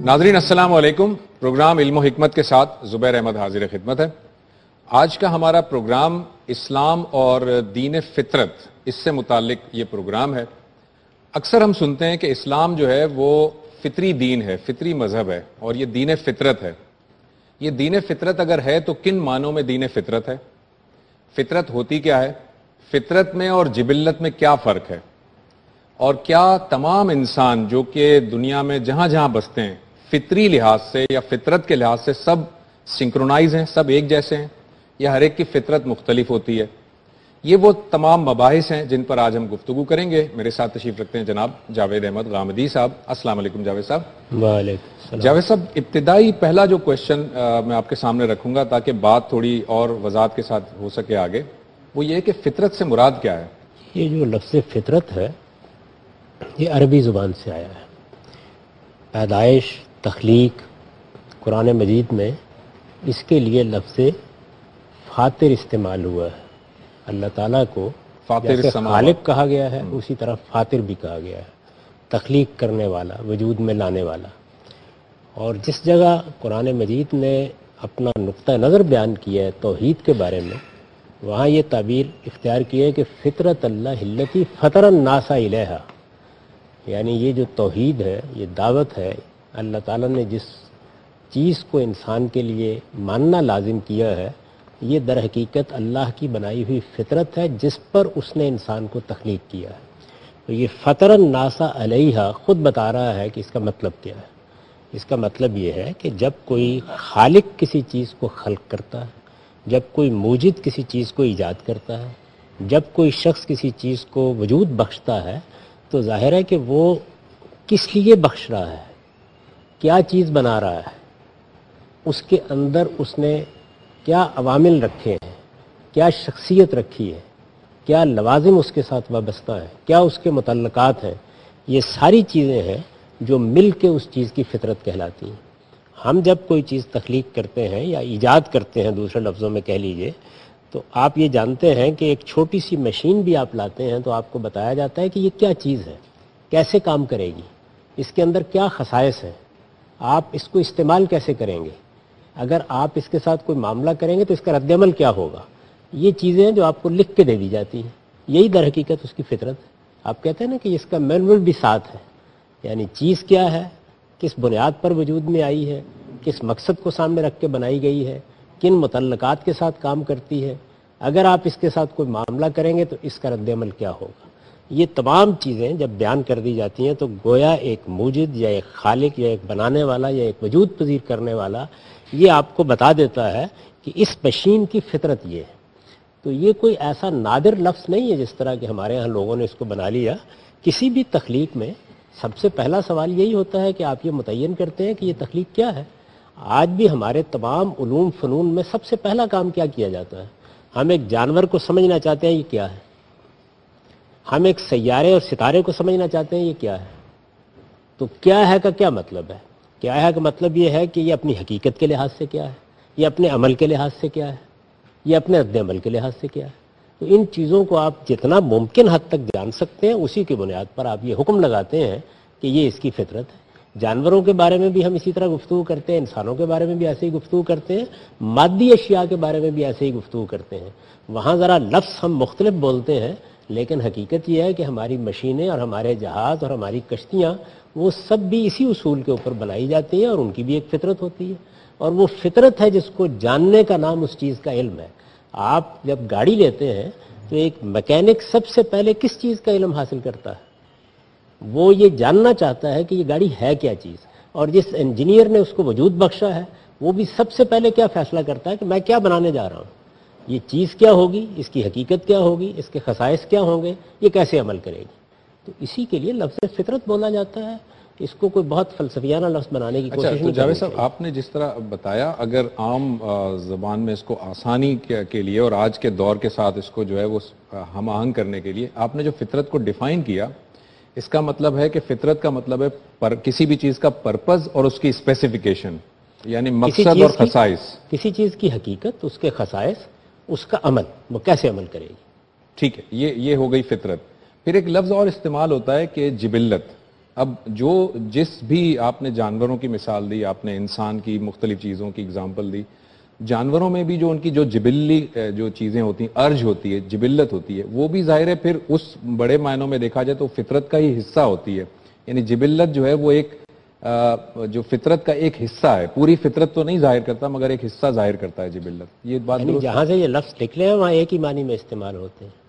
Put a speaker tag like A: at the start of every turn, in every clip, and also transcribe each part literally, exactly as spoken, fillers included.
A: ناظرین السلام علیکم. پروگرام علم و حکمت کے ساتھ زبیر احمد حاضر خدمت ہے. آج کا ہمارا پروگرام اسلام اور دین فطرت، اس سے متعلق یہ پروگرام ہے. اکثر ہم سنتے ہیں کہ اسلام جو ہے وہ فطری دین ہے، فطری مذہب ہے، اور یہ دین فطرت ہے. یہ دین فطرت اگر ہے تو کن معنوں میں دین فطرت ہے؟ فطرت ہوتی کیا ہے؟ فطرت میں اور جبلت میں کیا فرق ہے؟ اور کیا تمام انسان جو کہ دنیا میں جہاں جہاں بستے ہیں فطری لحاظ سے یا فطرت کے لحاظ سے سب سنکرونائز ہیں، سب ایک جیسے ہیں، یا ہر ایک کی فطرت مختلف ہوتی ہے؟ یہ وہ تمام مباحث ہیں جن پر آج ہم گفتگو کریں گے. میرے ساتھ تشریف رکھتے ہیں جناب جاوید احمد غامدی صاحب. السلام علیکم جاوید صاحب.
B: وعلیکم السلام.
A: جاوید صاحب، ابتدائی پہلا جو کوشچن میں آپ کے سامنے رکھوں گا تاکہ بات تھوڑی اور وضاحت کے ساتھ ہو سکے آگے، وہ یہ کہ فطرت سے مراد کیا ہے؟
B: یہ جو لفظ فطرت ہے یہ عربی زبان سے آیا ہے. پیدائش، تخلیق، قرآن مجید میں اس کے لیے لفظ فاطر استعمال ہوا ہے. اللہ تعالیٰ کو جیسے خالق کہا گیا ہے اسی طرح فاطر بھی کہا گیا ہے، تخلیق کرنے والا، وجود میں لانے والا. اور جس جگہ قرآن مجید نے اپنا نقطہ نظر بیان کیا ہے توحید کے بارے میں، وہاں یہ تعبیر اختیار کی ہے کہ فطرت اللہ التی فطر الناس علیہا، یعنی یہ جو توحید ہے، یہ دعوت ہے. اللہ تعالیٰ نے جس چیز کو انسان کے لیے ماننا لازم کیا ہے یہ در حقیقت اللہ کی بنائی ہوئی فطرت ہے جس پر اس نے انسان کو تخلیق کیا ہے. تو یہ فطر الناس علیہا خود بتا رہا ہے کہ اس کا مطلب کیا ہے. اس کا مطلب یہ ہے کہ جب کوئی خالق کسی چیز کو خلق کرتا ہے، جب کوئی موجد کسی چیز کو ایجاد کرتا ہے، جب کوئی شخص کسی چیز کو وجود بخشتا ہے، تو ظاہر ہے کہ وہ کس لیے بخش رہا ہے، کیا چیز بنا رہا ہے، اس کے اندر اس نے کیا عوامل رکھے ہیں، کیا شخصیت رکھی ہے، کیا لوازم اس کے ساتھ وابستہ ہیں، کیا اس کے متعلقات ہیں. یہ ساری چیزیں ہیں جو مل کے اس چیز کی فطرت کہلاتی ہیں. ہم جب کوئی چیز تخلیق کرتے ہیں یا ایجاد کرتے ہیں، دوسرے لفظوں میں کہہ لیجئے، تو آپ یہ جانتے ہیں کہ ایک چھوٹی سی مشین بھی آپ لاتے ہیں تو آپ کو بتایا جاتا ہے کہ یہ کیا چیز ہے، کیسے کام کرے گی، اس کے اندر کیا خصائص ہیں، آپ اس کو استعمال کیسے کریں گے، اگر آپ اس کے ساتھ کوئی معاملہ کریں گے تو اس کا رد عمل کیا ہوگا. یہ چیزیں ہیں جو آپ کو لکھ کے دے دی جاتی ہیں. یہی در حقیقت اس کی فطرت ہے. آپ کہتے ہیں نا کہ اس کا مینول بھی ساتھ ہے، یعنی چیز کیا ہے، کس بنیاد پر وجود میں آئی ہے، کس مقصد کو سامنے رکھ کے بنائی گئی ہے، کن متعلقات کے ساتھ کام کرتی ہے، اگر آپ اس کے ساتھ کوئی معاملہ کریں گے تو اس کا رد عمل کیا ہوگا. یہ تمام چیزیں جب بیان کر دی جاتی ہیں تو گویا ایک موجد یا ایک خالق یا ایک بنانے والا یا ایک وجود پذیر کرنے والا یہ آپ کو بتا دیتا ہے کہ اس مشین کی فطرت یہ ہے. تو یہ کوئی ایسا نادر لفظ نہیں ہے جس طرح کہ ہمارے ہاں لوگوں نے اس کو بنا لیا. کسی بھی تخلیق میں سب سے پہلا سوال یہی ہوتا ہے کہ آپ یہ متعین کرتے ہیں کہ یہ تخلیق کیا ہے. آج بھی ہمارے تمام علوم فنون میں سب سے پہلا کام کیا کیا جاتا ہے؟ ہم ایک جانور کو سمجھنا چاہتے ہیں یہ کیا ہے، ہم ایک سیارے اور ستارے کو سمجھنا چاہتے ہیں یہ کیا ہے. تو کیا ہے کا کیا مطلب ہے؟ کیا ہے کا مطلب یہ ہے کہ یہ اپنی حقیقت کے لحاظ سے کیا ہے، یہ اپنے عمل کے لحاظ سے کیا ہے، یہ اپنے رد عمل کے لحاظ سے کیا ہے. تو ان چیزوں کو آپ جتنا ممکن حد تک جان سکتے ہیں اسی کی بنیاد پر آپ یہ حکم لگاتے ہیں کہ یہ اس کی فطرت ہے. جانوروں کے بارے میں بھی ہم اسی طرح گفتگو کرتے ہیں، انسانوں کے بارے میں بھی ایسے ہی گفتگو کرتے ہیں، مادی اشیاء کے بارے میں بھی ایسے ہی گفتگو کرتے ہیں. وہاں ذرا لفظ ہم مختلف بولتے ہیں لیکن حقیقت یہ ہے کہ ہماری مشینیں اور ہمارے جہاز اور ہماری کشتیاں وہ سب بھی اسی اصول کے اوپر بنائی جاتی ہیں اور ان کی بھی ایک فطرت ہوتی ہے. اور وہ فطرت ہے جس کو جاننے کا نام اس چیز کا علم ہے. آپ جب گاڑی لیتے ہیں تو ایک میکینک سب سے پہلے کس چیز کا علم حاصل کرتا ہے؟ وہ یہ جاننا چاہتا ہے کہ یہ گاڑی ہے کیا چیز. اور جس انجینئر نے اس کو وجود بخشا ہے وہ بھی سب سے پہلے کیا فیصلہ کرتا ہے کہ میں کیا بنانے جا رہا ہوں، یہ چیز کیا ہوگی، اس کی حقیقت کیا ہوگی، اس کے خصائص کیا ہوں گے، یہ کیسے عمل کرے گی. تو اسی کے لیے لفظ فطرت بولا جاتا ہے. اس کو کوئی بہت فلسفیانہ لفظ بنانے کی کوشش نہیں کرنی.
A: جاوید صاحب، آپ نے جس طرح بتایا اگر عام زبان میں اس کو آسانی کے لیے اور آج کے دور کے ساتھ اس کو جو ہے وہ ہم آہنگ کرنے کے لیے آپ نے جو فطرت کو ڈیفائن کیا، اس کا مطلب ہے کہ فطرت کا مطلب ہے پر کسی بھی چیز کا پرپز اور اس کی اسپیسیفیکیشن، یعنی مقصد اور خصائص.
B: کسی چیز کی حقیقت، اس کے خصائص، اس کا عمل، وہ کیسے عمل کرے گی.
A: ٹھیک ہے، یہ یہ ہو گئی فطرت. پھر ایک لفظ اور استعمال ہوتا ہے کہ جبلت. اب جو جس بھی آپ نے جانوروں کی مثال دی، آپ نے انسان کی مختلف چیزوں کی اگزامپل دی، جانوروں میں بھی جو ان کی جو جبلی جو چیزیں ہوتی ہیں، ارج ہوتی ہے، جبلت ہوتی ہے، وہ بھی ظاہر ہے پھر اس بڑے معنوں میں دیکھا جائے تو فطرت کا ہی حصہ ہوتی ہے. یعنی جبلت جو ہے وہ ایک جو فطرت کا ایک حصہ ہے، پوری فطرت تو نہیں ظاہر کرتا مگر ایک حصہ ظاہر کرتا ہے جبلت. یہ بات
B: یعنی
A: درست
B: جہاں سے یہ لفظ نکلے ہیں وہاں ایک ہی معنی میں استعمال ہوتے ہیں.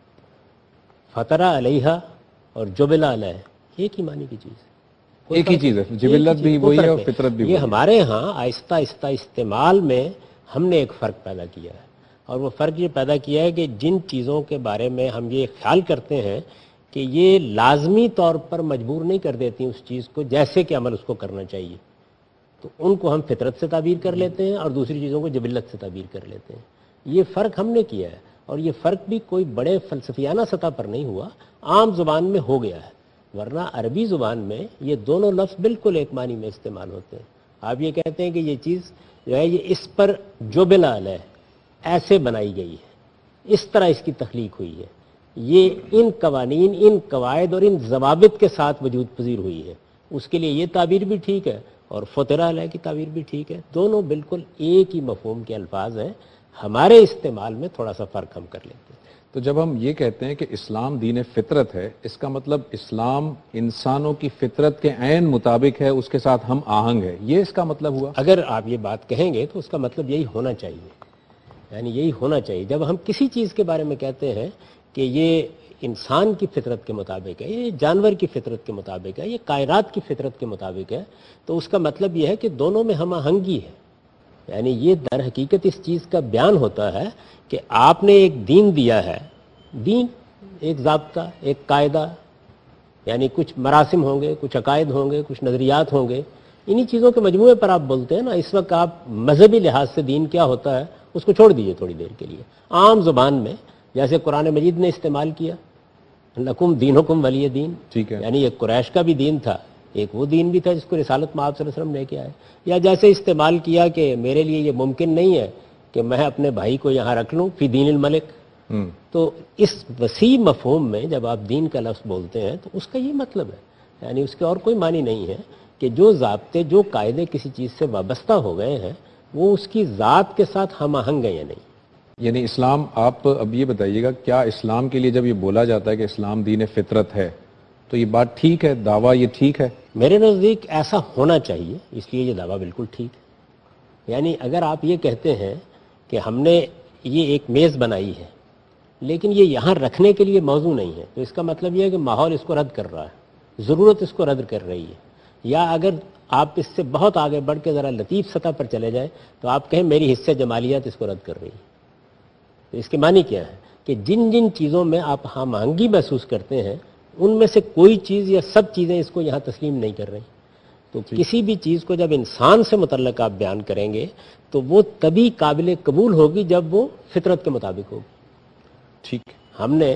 B: فطرہ علیہا اور جبلا علیہ ایک ہی معنی کی چیز،
A: ایک ہی چیز ہے. جبلت بھی وہی ہے اور فطرت بھی وہی
B: یہ
A: ہے.
B: ہمارے ہاں آہستہ آہستہ استعمال میں ہم نے ایک فرق پیدا کیا ہے، اور وہ فرق یہ پیدا کیا ہے کہ جن چیزوں کے بارے میں ہم یہ خیال کرتے ہیں کہ یہ لازمی طور پر مجبور نہیں کر دیتی اس چیز کو جیسے کہ عمل اس کو کرنا چاہیے، تو ان کو ہم فطرت سے تعبیر کر لیتے ہیں اور دوسری چیزوں کو جبلت سے تعبیر کر لیتے ہیں. یہ فرق ہم نے کیا ہے، اور یہ فرق بھی کوئی بڑے فلسفیانہ سطح پر نہیں ہوا، عام زبان میں ہو گیا ہے. ورنہ عربی زبان میں یہ دونوں لفظ بالکل ایک معنی میں استعمال ہوتے ہیں. آپ یہ کہتے ہیں کہ یہ چیز جو ہے یہ اس پر جبلا علیہ ایسے بنائی گئی ہے، اس طرح اس کی تخلیق ہوئی ہے، یہ ان قوانین، ان قواعد اور ان ضوابط کے ساتھ وجود پذیر ہوئی ہے، اس کے لیے یہ تعبیر بھی ٹھیک ہے اور فطرہ علیہ کی تعبیر بھی ٹھیک ہے. دونوں بالکل ایک ہی مفہوم کے الفاظ ہیں، ہمارے استعمال میں تھوڑا سا فرق ہم کر لیتے ہیں.
A: تو جب ہم یہ کہتے ہیں کہ اسلام دین فطرت ہے، اس کا مطلب اسلام انسانوں کی فطرت کے عین مطابق ہے، اس کے ساتھ ہم آہنگ ہے، یہ اس کا مطلب ہوا؟
B: اگر آپ یہ بات کہیں گے تو اس کا مطلب یہی ہونا چاہیے، یعنی یہی ہونا چاہیے. جب ہم کسی چیز کے بارے میں کہتے ہیں کہ یہ انسان کی فطرت کے مطابق ہے، یہ جانور کی فطرت کے مطابق ہے، یہ کائنات کی فطرت کے مطابق ہے، تو اس کا مطلب یہ ہے کہ دونوں میں ہم آہنگی ہے. یعنی یہ در حقیقت اس چیز کا بیان ہوتا ہے کہ آپ نے ایک دین دیا ہے، دین ایک ضابطہ، ایک قاعدہ، یعنی کچھ مراسم ہوں گے، کچھ عقائد ہوں گے، کچھ نظریات ہوں گے، انہی چیزوں کے مجموعے پر آپ بولتے ہیں نا. اس وقت آپ مذہبی لحاظ سے دین کیا ہوتا ہے اس کو چھوڑ دیجئے تھوڑی دیر کے لیے. عام زبان میں جیسے قرآن مجید نے استعمال کیا، لکم دینکم ولی دین،
A: ٹھیک ہے،
B: یعنی ایک قریش کا بھی دین تھا، ایک وہ دین بھی تھا جس کو رسالت میں آپ صلی اللہ علیہ وسلم لے کے آئے. یا جیسے استعمال کیا کہ میرے لیے یہ ممکن نہیں ہے کہ میں اپنے بھائی کو یہاں رکھ لوں فی دین الملک. تو اس وسیع مفہوم میں جب آپ دین کا لفظ بولتے ہیں تو اس کا یہ مطلب ہے، یعنی اس کے اور کوئی معنی نہیں ہے کہ جو ضابطے، جو قاعدے کسی چیز سے وابستہ ہو گئے ہیں وہ اس کی ذات کے ساتھ ہم آہنگ ہیں یا نہیں.
A: یعنی اسلام، آپ اب یہ بتائیے گا، کیا اسلام کے لیے جب یہ بولا جاتا ہے کہ اسلام دین فطرت ہے تو یہ بات ٹھیک ہے، دعویٰ یہ ٹھیک ہے؟
B: میرے نزدیک ایسا ہونا چاہیے، اس لیے یہ دعویٰ بالکل ٹھیک ہے. یعنی اگر آپ یہ کہتے ہیں کہ ہم نے یہ ایک میز بنائی ہے لیکن یہ یہاں رکھنے کے لیے موضوع نہیں ہے، تو اس کا مطلب یہ ہے کہ ماحول اس کو رد کر رہا ہے، ضرورت اس کو رد کر رہی ہے. یا اگر آپ اس سے بہت آگے بڑھ کے ذرا لطیف سطح پر چلے جائیں تو آپ کہیں میری حصہ جمالیات اس کو رد کر رہی ہے. تو اس کے معنی کیا ہے کہ جن جن چیزوں میں آپ ہم آہنگی محسوس کرتے ہیں ان میں سے کوئی چیز یا سب چیزیں اس کو یہاں تسلیم نہیں کر رہی. تو کسی بھی چیز کو جب انسان سے متعلق آپ بیان کریں گے تو وہ تبھی قابل قبول ہوگی جب وہ فطرت کے مطابق ہوگی.
A: ٹھیک.
B: ہم نے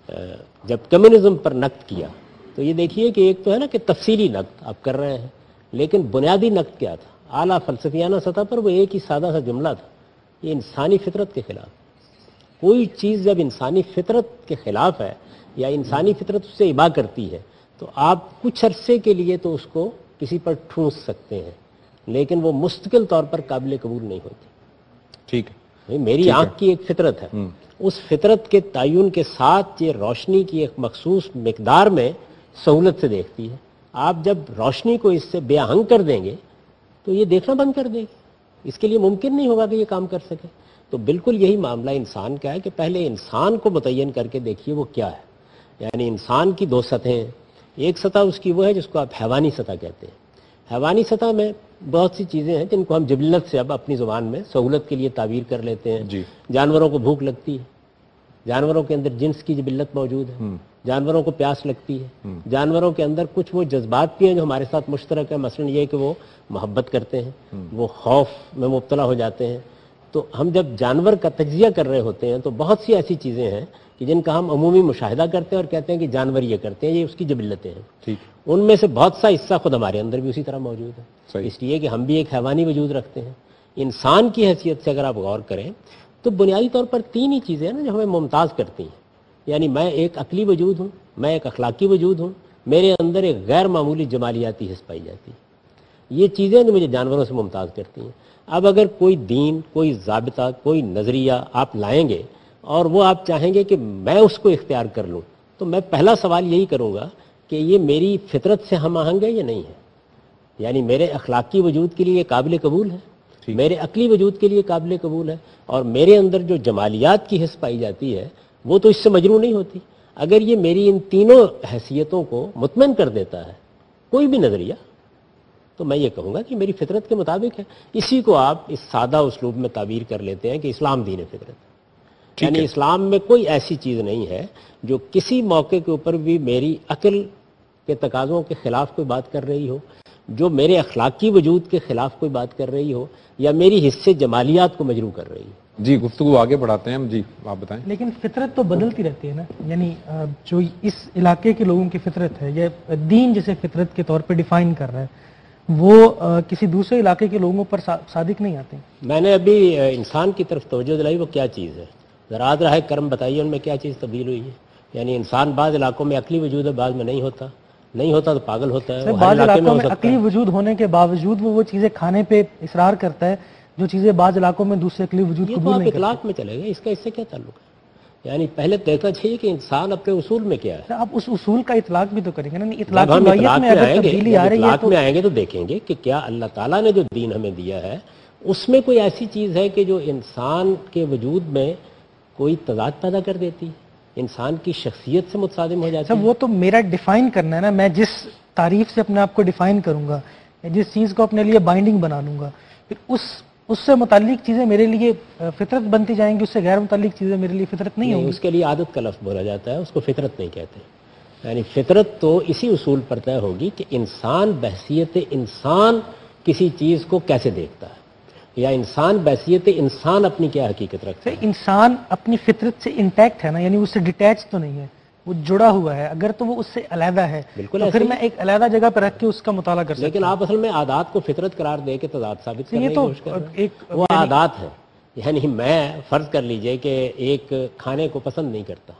B: جب کمیونزم پر نقد کیا تو یہ دیکھیے کہ ایک تو ہے نا کہ تفصیلی نقد آپ کر رہے ہیں، لیکن بنیادی نقد کیا تھا؟ اعلیٰ فلسفیانہ سطح پر وہ ایک ہی سادہ سا جملہ تھا، یہ انسانی فطرت کے خلاف. کوئی چیز جب انسانی فطرت کے خلاف ہے یا انسانی فطرت اس سے ابا کرتی ہے تو آپ کچھ عرصے کے لیے تو اس کو کسی پر ٹھونس سکتے ہیں لیکن وہ مستقل طور پر قابل قبول نہیں ہوتی.
A: ٹھیک ہے،
B: میری آنکھ کی ایک فطرت ہے، اس فطرت کے تعین کے ساتھ یہ روشنی کی ایک مخصوص مقدار میں سہولت سے دیکھتی ہے. آپ جب روشنی کو اس سے بے آہنگ کر دیں گے تو یہ دیکھنا بند کر دے گی، اس کے لیے ممکن نہیں ہوگا کہ یہ کام کر سکے. تو بالکل یہی معاملہ انسان کا ہے کہ پہلے انسان کو متعین کر کے دیکھیے وہ کیا ہے. یعنی انسان کی دو سطحیں ہیں، ایک سطح اس کی وہ ہے جس کو آپ حیوانی سطح کہتے ہیں. حیوانی سطح میں بہت سی چیزیں ہیں جن کو ہم جبلت سے اب اپنی زبان میں سہولت کے لیے تعبیر کر لیتے ہیں.
A: جی.
B: جانوروں کو بھوک لگتی ہے، جانوروں کے اندر جنس کی جبلت موجود ہے، جانوروں کو پیاس لگتی ہے، جانوروں کے اندر کچھ وہ جذبات بھی ہیں جو ہمارے ساتھ مشترک ہیں، مثلا یہ کہ وہ محبت کرتے ہیں، وہ خوف میں مبتلا ہو جاتے ہیں. تو ہم جب جانور کا تجزیہ کر رہے ہوتے ہیں تو بہت سی ایسی چیزیں ہیں کہ جن کا ہم عمومی مشاہدہ کرتے ہیں اور کہتے ہیں کہ جانور یہ کرتے ہیں، یہ اس کی جبلتیں ہیں.
A: ٹھیک.
B: ان میں سے بہت سا حصہ خود ہمارے اندر بھی اسی طرح موجود ہے.
A: صحیح.
B: اس لیے کہ ہم بھی ایک حیوانی وجود رکھتے ہیں. انسان کی حیثیت سے اگر آپ غور کریں تو بنیادی طور پر تین ہی چیزیں ہیں نا جو ہمیں ممتاز کرتی ہیں. یعنی میں ایک عقلی وجود ہوں، میں ایک اخلاقی وجود ہوں میرے اندر ایک غیر معمولی جمالیاتی حس پائی جاتی ہے. یہ چیزیں جو مجھے جانوروں سے ممتاز کرتی ہیں. اب اگر کوئی دین، کوئی ضابطہ، کوئی نظریہ آپ لائیں گے اور وہ آپ چاہیں گے کہ میں اس کو اختیار کر لوں، تو میں پہلا سوال یہی کروں گا کہ یہ میری فطرت سے ہم آہنگ ہے یا نہیں ہے. یعنی میرے اخلاقی وجود کے لیے یہ قابل قبول ہے، میرے عقلی وجود کے لیے قابل قبول ہے، اور میرے اندر جو جمالیات کی حس پائی جاتی ہے وہ تو اس سے مجروح نہیں ہوتی. اگر یہ میری ان تینوں حیثیتوں کو مطمئن کر دیتا ہے کوئی بھی نظریہ، تو میں یہ کہوں گا کہ میری فطرت کے مطابق ہے. اسی کو آپ اس سادہ اسلوب میں تعبیر کر لیتے ہیں کہ اسلام دین فطرت. یعنی اسلام میں کوئی ایسی چیز نہیں ہے جو کسی موقع کے اوپر بھی میری عقل کے تقاضوں کے خلاف کوئی بات کر رہی ہو، جو میرے اخلاقی وجود کے خلاف کوئی بات کر رہی ہو، یا میری حصے جمالیات کو مجروح کر رہی ہو.
A: جی گفتگو آگے بڑھاتے ہیں ہم. جی آپ بتائیں.
C: لیکن فطرت تو بدلتی رہتی ہے نا. یعنی جو اس علاقے کے لوگوں کی فطرت ہے، یا دین جسے فطرت کے طور پہ ڈیفائن کر رہا ہے، وہ کسی دوسرے علاقے کے لوگوں پر صادق نہیں آتے.
B: میں نے ابھی انسان کی طرف توجہ دلائی، وہ کیا چیز ہے ذرا راہ کرم بتائیے، ان میں کیا چیز تبدیل ہوئی ہے. یعنی انسان بعض علاقوں میں عقلی وجود ہے، بعض میں نہیں ہوتا. نہیں ہوتا تو پاگل ہوتا ہے.
C: بعض علاقوں میں عقلی وجود ہونے کے باوجود وہ وہ چیزیں کھانے پہ اصرار کرتا ہے جو چیزیں بعض علاقوں میں دوسرے عقلی وجود قبول نہیں کرتے.
B: اطلاق میں چلے گئے، اس کا اس سے کیا تعلق ہے؟ یعنی پہلے دیکھنا چاہیے کہ انسان اپنے اصول میں کیا ہے.
C: آپ اس اصول کا اطلاق بھی تو کریں گے نا. اطلاق
B: میں آئیں گے تو دیکھیں گے کہ کیا اللہ تعالیٰ نے جو دین ہمیں دیا ہے اس میں کوئی ایسی چیز ہے کہ جو انسان کے وجود میں کوئی تضاد پیدا کر دیتی، انسان کی شخصیت سے متصادم ہو جاتی ہے.
C: وہ تو میرا ڈیفائن کرنا ہے نا. میں جس تعریف سے اپنے آپ کو ڈیفائن کروں گا، جس چیز کو اپنے لیے بائنڈنگ بنا لوں گا، پھر اس اس سے متعلق چیزیں میرے لیے فطرت بنتی جائیں گی، اس سے غیر متعلق چیزیں میرے لیے فطرت نہیں ہوں گی.
B: اس کے لیے عادت کا لفظ بولا جاتا ہے، اس کو فطرت نہیں کہتے. یعنی فطرت تو اسی اصول پر طے ہوگی کہ انسان بحیثیت انسان کسی چیز کو کیسے دیکھتا ہے، یا انسان بحیثیت انسان اپنی کیا حقیقت رکھتا ہے.
C: انسان اپنی فطرت سے انٹیکٹ ہے نا. یعنی اس سے ڈیٹیچ تو نہیں ہے، وہ جڑا ہوا ہے. اگر تو وہ اس سے علیحدہ ہے
B: بالکل،
C: تو پھر میں ایک علیحدہ جگہ پہ رکھ کے اس کا مطالعہ کر سکتا ہوں.
B: لیکن آپ اصل میں عادات کو فطرت قرار دے کے تضاد ثابت کرنے کی کوشش کر رہے ہیں. وہ
C: یعنی
B: عادات ہے. یعنی میں فرض کر لیجئے کہ ایک کھانے کو پسند نہیں کرتا،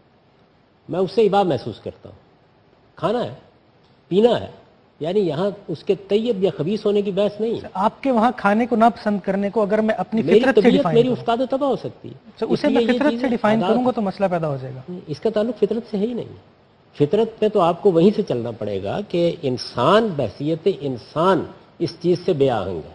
B: میں اس سے ابا محسوس کرتا ہوں. کھانا ہے، پینا ہے، یعنی یہاں اس کے طیب یا خبیث ہونے کی بحث نہیں ہے.
C: آپ کے وہاں کھانے کو نہ پسند کرنے کو اگر میں اپنی فطرت سے ڈیفائن
B: میری افتاد و تباہ ہو سکتی ہے.
C: اسے میں فطرت سے ڈیفائن کروں گا تو مسئلہ پیدا ہو جائے گا.
B: اس کا تعلق فطرت سے ہے ہی نہیں. فطرت پہ تو آپ کو وہیں سے چلنا پڑے گا کہ انسان بحیثیت انسان اس چیز سے بے آہنگ ہے.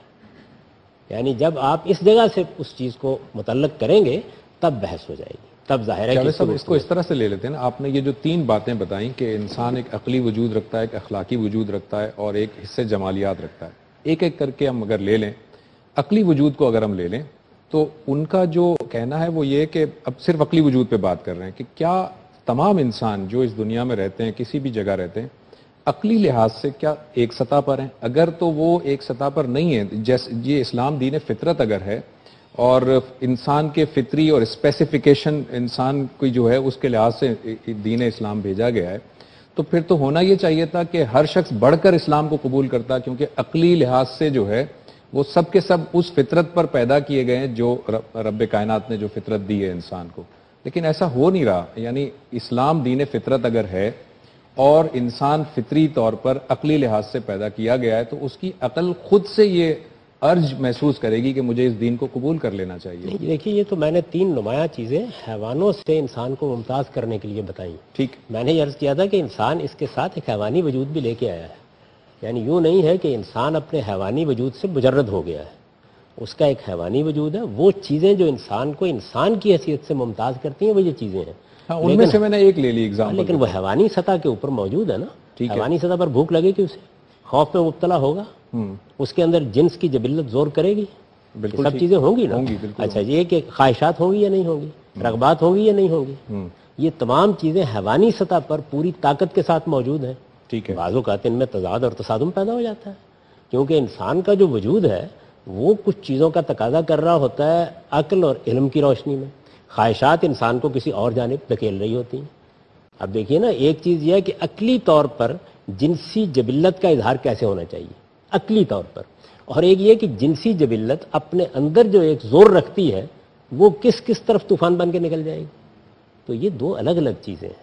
B: یعنی جب آپ اس جگہ سے اس چیز کو متعلق کریں گے تب بحث ہو جائے گی، تب ظاہر ہے کہ
A: اس کو اس طرح سے لے لیتے ہیں نا. آپ نے یہ جو تین باتیں بتائیں کہ انسان ایک عقلی وجود رکھتا ہے، ایک اخلاقی وجود رکھتا ہے، اور ایک حصے جمالیات رکھتا ہے. ایک ایک کر کے ہم اگر لے لیں، عقلی وجود کو اگر ہم لے لیں تو ان کا جو کہنا ہے وہ یہ کہ اب صرف عقلی وجود پہ بات کر رہے ہیں کہ کیا تمام انسان جو اس دنیا میں رہتے ہیں، کسی بھی جگہ رہتے ہیں، عقلی لحاظ سے کیا ایک سطح پر ہیں؟ اگر تو وہ ایک سطح پر نہیں ہے، جیسے یہ اسلام دین فطرت اگر ہے اور انسان کے فطری اور اسپیسیفیکیشن انسان کی جو ہے اس کے لحاظ سے دین اسلام بھیجا گیا ہے، تو پھر تو ہونا یہ چاہیے تھا کہ ہر شخص بڑھ کر اسلام کو قبول کرتا، کیونکہ عقلی لحاظ سے جو ہے وہ سب کے سب اس فطرت پر پیدا کیے گئے ہیں جو رب کائنات نے جو فطرت دی ہے انسان کو. لیکن ایسا ہو نہیں رہا. یعنی اسلام دین فطرت اگر ہے اور انسان فطری طور پر عقلی لحاظ سے پیدا کیا گیا ہے تو اس کی عقل خود سے یہ ارج محسوس کرے گی کہ مجھے اس دین کو قبول کر لینا چاہیے.
B: دیکھیے یہ تو میں نے تین نمایاں چیزیں حیوانوں سے انسان کو ممتاز کرنے کے لیے بتائیں.
A: ٹھیک،
B: میں نے یہ عرض کیا تھا کہ انسان اس کے ساتھ ایک حیوانی وجود بھی لے کے آیا ہے. یعنی یوں نہیں ہے کہ انسان اپنے حیوانی وجود سے مجرد ہو گیا ہے، اس کا ایک حیوانی وجود ہے. وہ چیزیں جو انسان کو انسان کی حیثیت سے ممتاز کرتی ہیں وہ یہ چیزیں ہیں.
A: ان میں سے میں نے ایک لے لی ایگزامپل.
B: لیکن وہ حیوانی سطح کے اوپر موجود ہے نا. حیوانی سطح پر بھوک لگے گی، اسے خوف میں مبتلا ہوگا، اس کے اندر جنس کی جبلت زور کرے گی، بالکل سب چیزیں ہوں گی نا. اچھا یہ کہ خواہشات ہوں گی یا نہیں ہوں گی، رغبات ہوں گی یا نہیں ہوں گی، یہ تمام چیزیں حیوانی سطح پر پوری طاقت کے ساتھ موجود ہیں.
A: ٹھیک ہے.
B: بعض اوقات ان میں تضاد اور تصادم پیدا ہو جاتا ہے، کیونکہ انسان کا جو وجود ہے وہ کچھ چیزوں کا تقاضا کر رہا ہوتا ہے عقل اور علم کی روشنی میں. خواہشات انسان کو کسی اور جانب دھکیل رہی ہوتی ہیں. اب دیکھیے نا، ایک چیز یہ ہے کہ عقلی طور پر جنسی جبلت کا اظہار کیسے ہونا چاہیے عقلی طور پر، اور ایک یہ کہ جنسی جبلت اپنے اندر جو ایک زور رکھتی ہے وہ کس کس طرف طوفان بن کے نکل جائے گی. تو یہ دو الگ الگ چیزیں ہیں.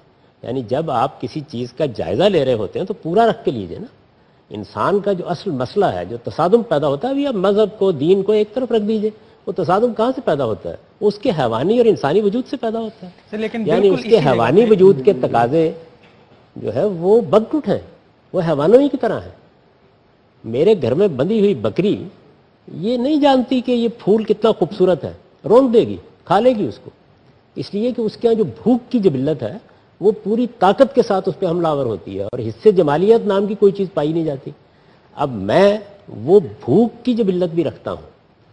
B: یعنی جب آپ کسی چیز کا جائزہ لے رہے ہوتے ہیں تو پورا رکھ کے لیجئے نا. انسان کا جو اصل مسئلہ ہے، جو تصادم پیدا ہوتا ہے، ابھی آپ مذہب کو، دین کو ایک طرف رکھ دیجئے، وہ تصادم کہاں سے پیدا ہوتا ہے؟ وہ اس کے حیوانی اور انسانی وجود سے پیدا ہوتا ہے.
C: لیکن
B: یعنی اس کے حیوانی وجود کے تقاضے جو ہے وہ بدکٹ ہیں، وہ حیوانوں ہی کی طرح ہیں. میرے گھر میں بندھی ہوئی بکری یہ نہیں جانتی کہ یہ پھول کتنا خوبصورت ہے، رون دے گی، کھا لے گی اس کو، اس لیے کہ اس کے یہاں جو بھوک کی جبلت ہے وہ پوری طاقت کے ساتھ اس پہ حملہ آور ہوتی ہے، اور حصے جمالیت نام کی کوئی چیز پائی نہیں جاتی. اب میں وہ بھوک کی جبلت بھی رکھتا ہوں،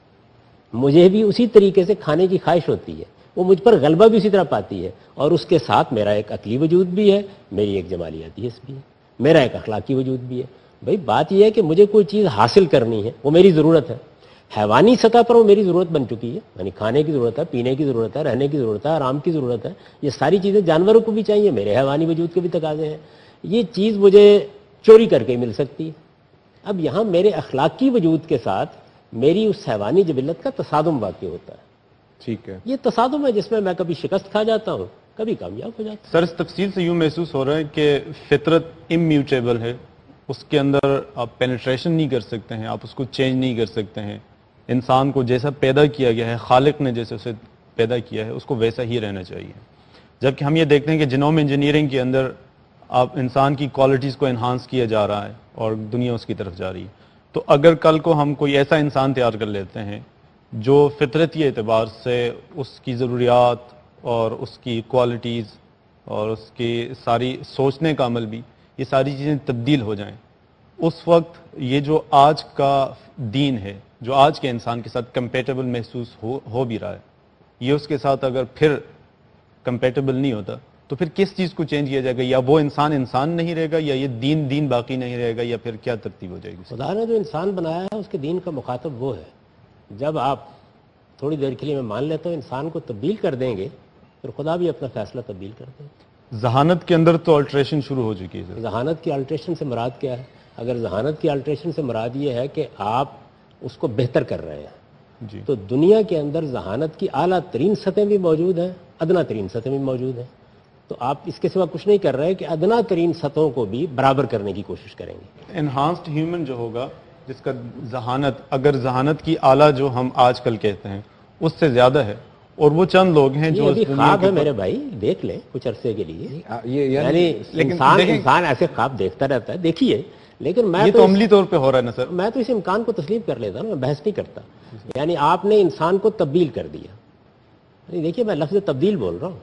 B: مجھے بھی اسی طریقے سے کھانے کی خواہش ہوتی ہے، وہ مجھ پر غلبہ بھی اسی طرح پاتی ہے، اور اس کے ساتھ میرا ایک عقلی وجود بھی ہے، میری ایک جمالیاتی حص بھی ہے، میرا ایک اخلاقی وجود بھی ہے. بھئی بات یہ ہے کہ مجھے کوئی چیز حاصل کرنی ہے، وہ میری ضرورت ہے. حیوانی سطح پر وہ میری ضرورت بن چکی ہے، یعنی کھانے کی ضرورت ہے، پینے کی ضرورت ہے، رہنے کی ضرورت ہے، آرام کی ضرورت ہے. یہ ساری چیزیں جانوروں کو بھی چاہیے، میرے حیوانی وجود کے بھی تقاضے ہیں. یہ چیز مجھے چوری کر کے مل سکتی ہے. اب یہاں میرے اخلاقی وجود کے ساتھ میری اس حیوانی جبلت کا تصادم واقع ہوتا ہے.
A: ٹھیک ہے،
B: یہ تصادم ہے جس میں میں کبھی شکست کھا جاتا ہوں، کبھی کامیاب ہو جاتا ہوں.
D: سر اس تفصیل سے یوں محسوس ہو رہا ہے کہ فطرت امیوٹیبل ہے، اس کے اندر آپ پینیٹریشن نہیں کر سکتے ہیں، آپ اس کو چینج نہیں کر سکتے ہیں. انسان کو جیسا پیدا کیا گیا ہے، خالق نے جیسے اسے پیدا کیا ہے، اس کو ویسا ہی رہنا چاہیے. جبکہ ہم یہ دیکھتے ہیں کہ جینوم انجینئرنگ کے اندر آپ انسان کی کوالٹیز کو انہانس کیا جا رہا ہے اور دنیا اس کی طرف جا رہی ہے. تو اگر کل کو ہم کوئی ایسا انسان تیار کر لیتے ہیں جو فطرتی اعتبار سے اس کی ضروریات اور اس کی کوالٹیز اور اس کی ساری سوچنے کا عمل بھی، یہ ساری چیزیں تبدیل ہو جائیں، اس وقت یہ جو آج کا دین ہے، جو آج کے انسان کے ساتھ کمپیٹیبل محسوس ہو ہو بھی رہا ہے، یہ اس کے ساتھ اگر پھر کمپیٹیبل نہیں ہوتا تو پھر کس چیز کو چینج کیا جائے گا؟ یا وہ انسان انسان نہیں رہے گا، یا یہ دین دین باقی نہیں رہے گا، یا پھر کیا ترتیب ہو جائے گی؟
B: خدا نے جو انسان بنایا ہے اس کے دین کا مخاطب وہ ہے. جب آپ تھوڑی دیر کے لیے میں مان لیتا ہوں انسان کو تبدیل کر دیں گے، پھر خدا بھی اپنا فیصلہ تبدیل کر دیں گے.
D: ذہانت کے اندر تو الٹریشن شروع ہو چکی ہے.
B: ذہانت کی الٹریشن سے مراد کیا ہے؟ اگر ذہانت کی الٹریشن سے مراد یہ ہے کہ آپ اس کو بہتر کر رہے ہیں،
D: جی،
B: تو دنیا کے اندر ذہانت کی اعلیٰ ترین سطح بھی موجود ہیں، ادنا ترین سطح بھی موجود ہیں. تو آپ اس کے سوا کچھ نہیں کر رہے کہ ادنا ترین سطحوں کو بھی برابر کرنے کی کوشش کریں گے.
D: انہانسڈ ہیومن جو ہوگا، جس کا ذہانت، اگر ذہانت کی اعلیٰ جو ہم آج کل کہتے ہیں اس سے زیادہ ہے، اور وہ چند لوگ ہیں جو
B: یہ ابھی خواب ہے میرے بھائی، دیکھ لیں کچھ عرصے کے لیے.
A: یہ
B: یعنی انسان انسان ایسے خواب دیکھتا رہتا ہے، دیکھیے. لیکن میں
D: یہ تو عملی طور پہ ہو رہا ہے نا سر.
B: میں تو اس امکان کو تسلیم کر لیتا ہوں، میں بحث نہیں کرتا. یعنی آپ نے انسان کو تبدیل کر دیا. دیکھیے میں لفظ تبدیل بول رہا ہوں.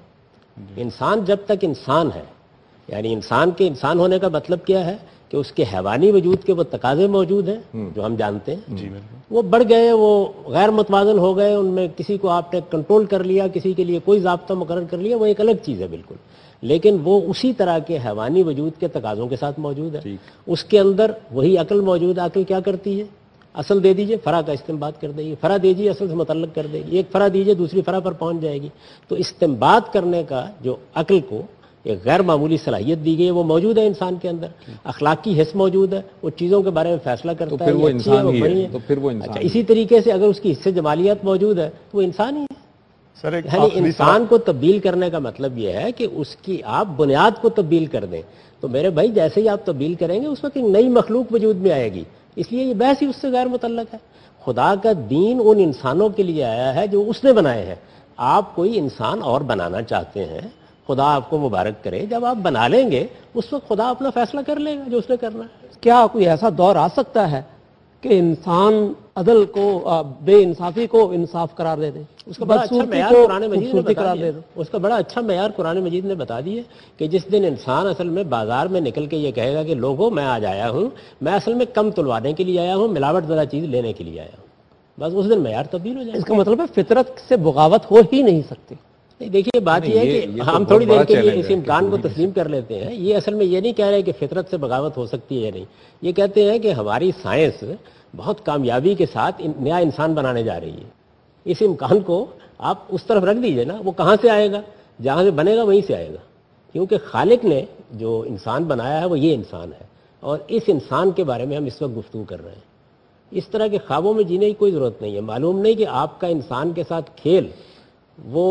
B: انسان جب تک انسان ہے، یعنی انسان کے انسان ہونے کا مطلب کیا ہے کہ اس کے حیوانی وجود کے وہ تقاضے موجود ہیں جو ہم جانتے ہیں،
D: جی،
B: وہ بڑھ گئے، وہ غیر متوازن ہو گئے، ان میں کسی کو آپ نے کنٹرول کر لیا، کسی کے لیے کوئی ضابطہ مقرر کر لیا، وہ ایک الگ چیز ہے بالکل. لیکن وہ اسی طرح کے حیوانی وجود کے تقاضوں کے ساتھ موجود ہے. اس کے اندر وہی عقل موجود ہے. عقل کیا کرتی ہے؟ اصل دے دیجئے، فرع کا استنباط کر دے گی. فرع دیجیے، اصل سے متعلق کر دے گی. ایک فرع دیجیے، دوسری فرع پر پہنچ جائے گی. تو استنباط کرنے کا جو عقل کو ایک غیر معمولی صلاحیت دی گئی ہے وہ موجود ہے انسان کے اندر. اخلاقی حص موجود ہے، وہ چیزوں کے بارے میں فیصلہ کرتا ہے،
A: وہ انسان ہی ہے. تو پھر وہ انسان.
B: اچھا، اسی طریقے سے اگر اس کی حصے جمالیات موجود ہے تو وہ انسان ہی ہے.
D: سر ایک
B: یعنی انسان کو تبدیل کرنے کا مطلب یہ ہے کہ اس کی آپ بنیاد کو تبدیل کر دیں. تو میرے بھائی جیسے ہی آپ تبدیل کریں گے اس وقت ایک نئی مخلوق وجود میں آئے گی. اس لیے یہ بحث ہی اس سے غیر متعلق ہے. خدا کا دین ان انسانوں کے لیے آیا ہے جو اس نے بنائے ہیں. آپ کوئی انسان اور بنانا چاہتے ہیں، خدا آپ کو مبارک کرے. جب آپ بنا لیں گے اس وقت خدا اپنا فیصلہ کر لے گا جو اس نے کرنا ہے.
E: کیا کوئی ایسا دور آ سکتا ہے کہ انسان عدل کو، بے انصافی کو انصاف قرار دے دے،
B: اس کا بڑا اچھا معیار قرآن مجید نے بتا دیا. اس کا بڑا اچھا معیار قرآن مجید نے بتا دیا کہ جس دن انسان اصل میں بازار میں نکل کے یہ کہے گا کہ لوگوں میں آج آیا ہوں، میں اصل میں کم تلوانے کے لیے آیا ہوں، ملاوٹ زیادہ چیز لینے کے لیے آیا ہوں، بس اس دن معیار تبدیل ہو جائے.
E: اس کا مطلب ہے فطرت سے بغاوت ہو ہی نہیں سکتی.
B: دیکھیے بات یہ ہے کہ ہم تھوڑی دیر کے لیے اس امکان کو تسلیم کر لیتے ہیں. یہ اصل میں یہ نہیں کہہ رہے کہ فطرت سے بغاوت ہو سکتی ہے یا نہیں. یہ کہتے ہیں کہ ہماری سائنس بہت کامیابی کے ساتھ نیا انسان بنانے جا رہی ہے. اس امکان کو آپ اس طرف رکھ دیجئے نا. وہ کہاں سے آئے گا؟ جہاں سے بنے گا وہیں سے آئے گا. کیونکہ خالق نے جو انسان بنایا ہے وہ یہ انسان ہے، اور اس انسان کے بارے میں ہم اس وقت گفتگو کر رہے ہیں. اس طرح کے خوابوں میں جینے کی کوئی ضرورت نہیں ہے. معلوم نہیں کہ آپ کا انسان کے ساتھ کھیل وہ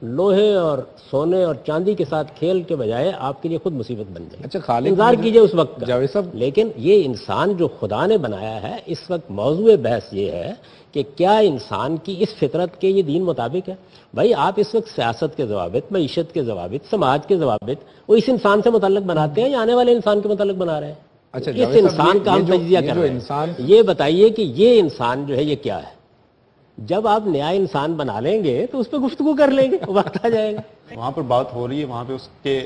B: لوہے اور سونے اور چاندی کے ساتھ کھیل کے بجائے آپ کے لیے خود مصیبت بن جائے.
A: اچھا خالق
B: انتظار کیجئے اس وقت کا.
A: جاوید صاحب،
B: لیکن یہ انسان جو خدا نے بنایا ہے، اس وقت موضوع بحث یہ ہے کہ کیا انسان کی اس فطرت کے یہ دین مطابق ہے؟ بھائی آپ اس وقت سیاست کے ضوابط، معیشت کے ضوابط، سماج کے ضوابط وہ اس انسان سے متعلق بناتے ہیں یا آنے والے انسان کے متعلق بنا رہے ہیں؟
A: اچھا
B: اس انسان کا ہم تجزیہ کر رہے ہیں. یہ بتائیے کہ یہ انسان جو ہے یہ کیا ہے؟ جب آپ نیا انسان بنا لیں گے تو اس پہ گفتگو کر لیں گے، وقت آ جائے گا.
D: وہاں پر بات ہو رہی ہے، وہاں پہ اس کے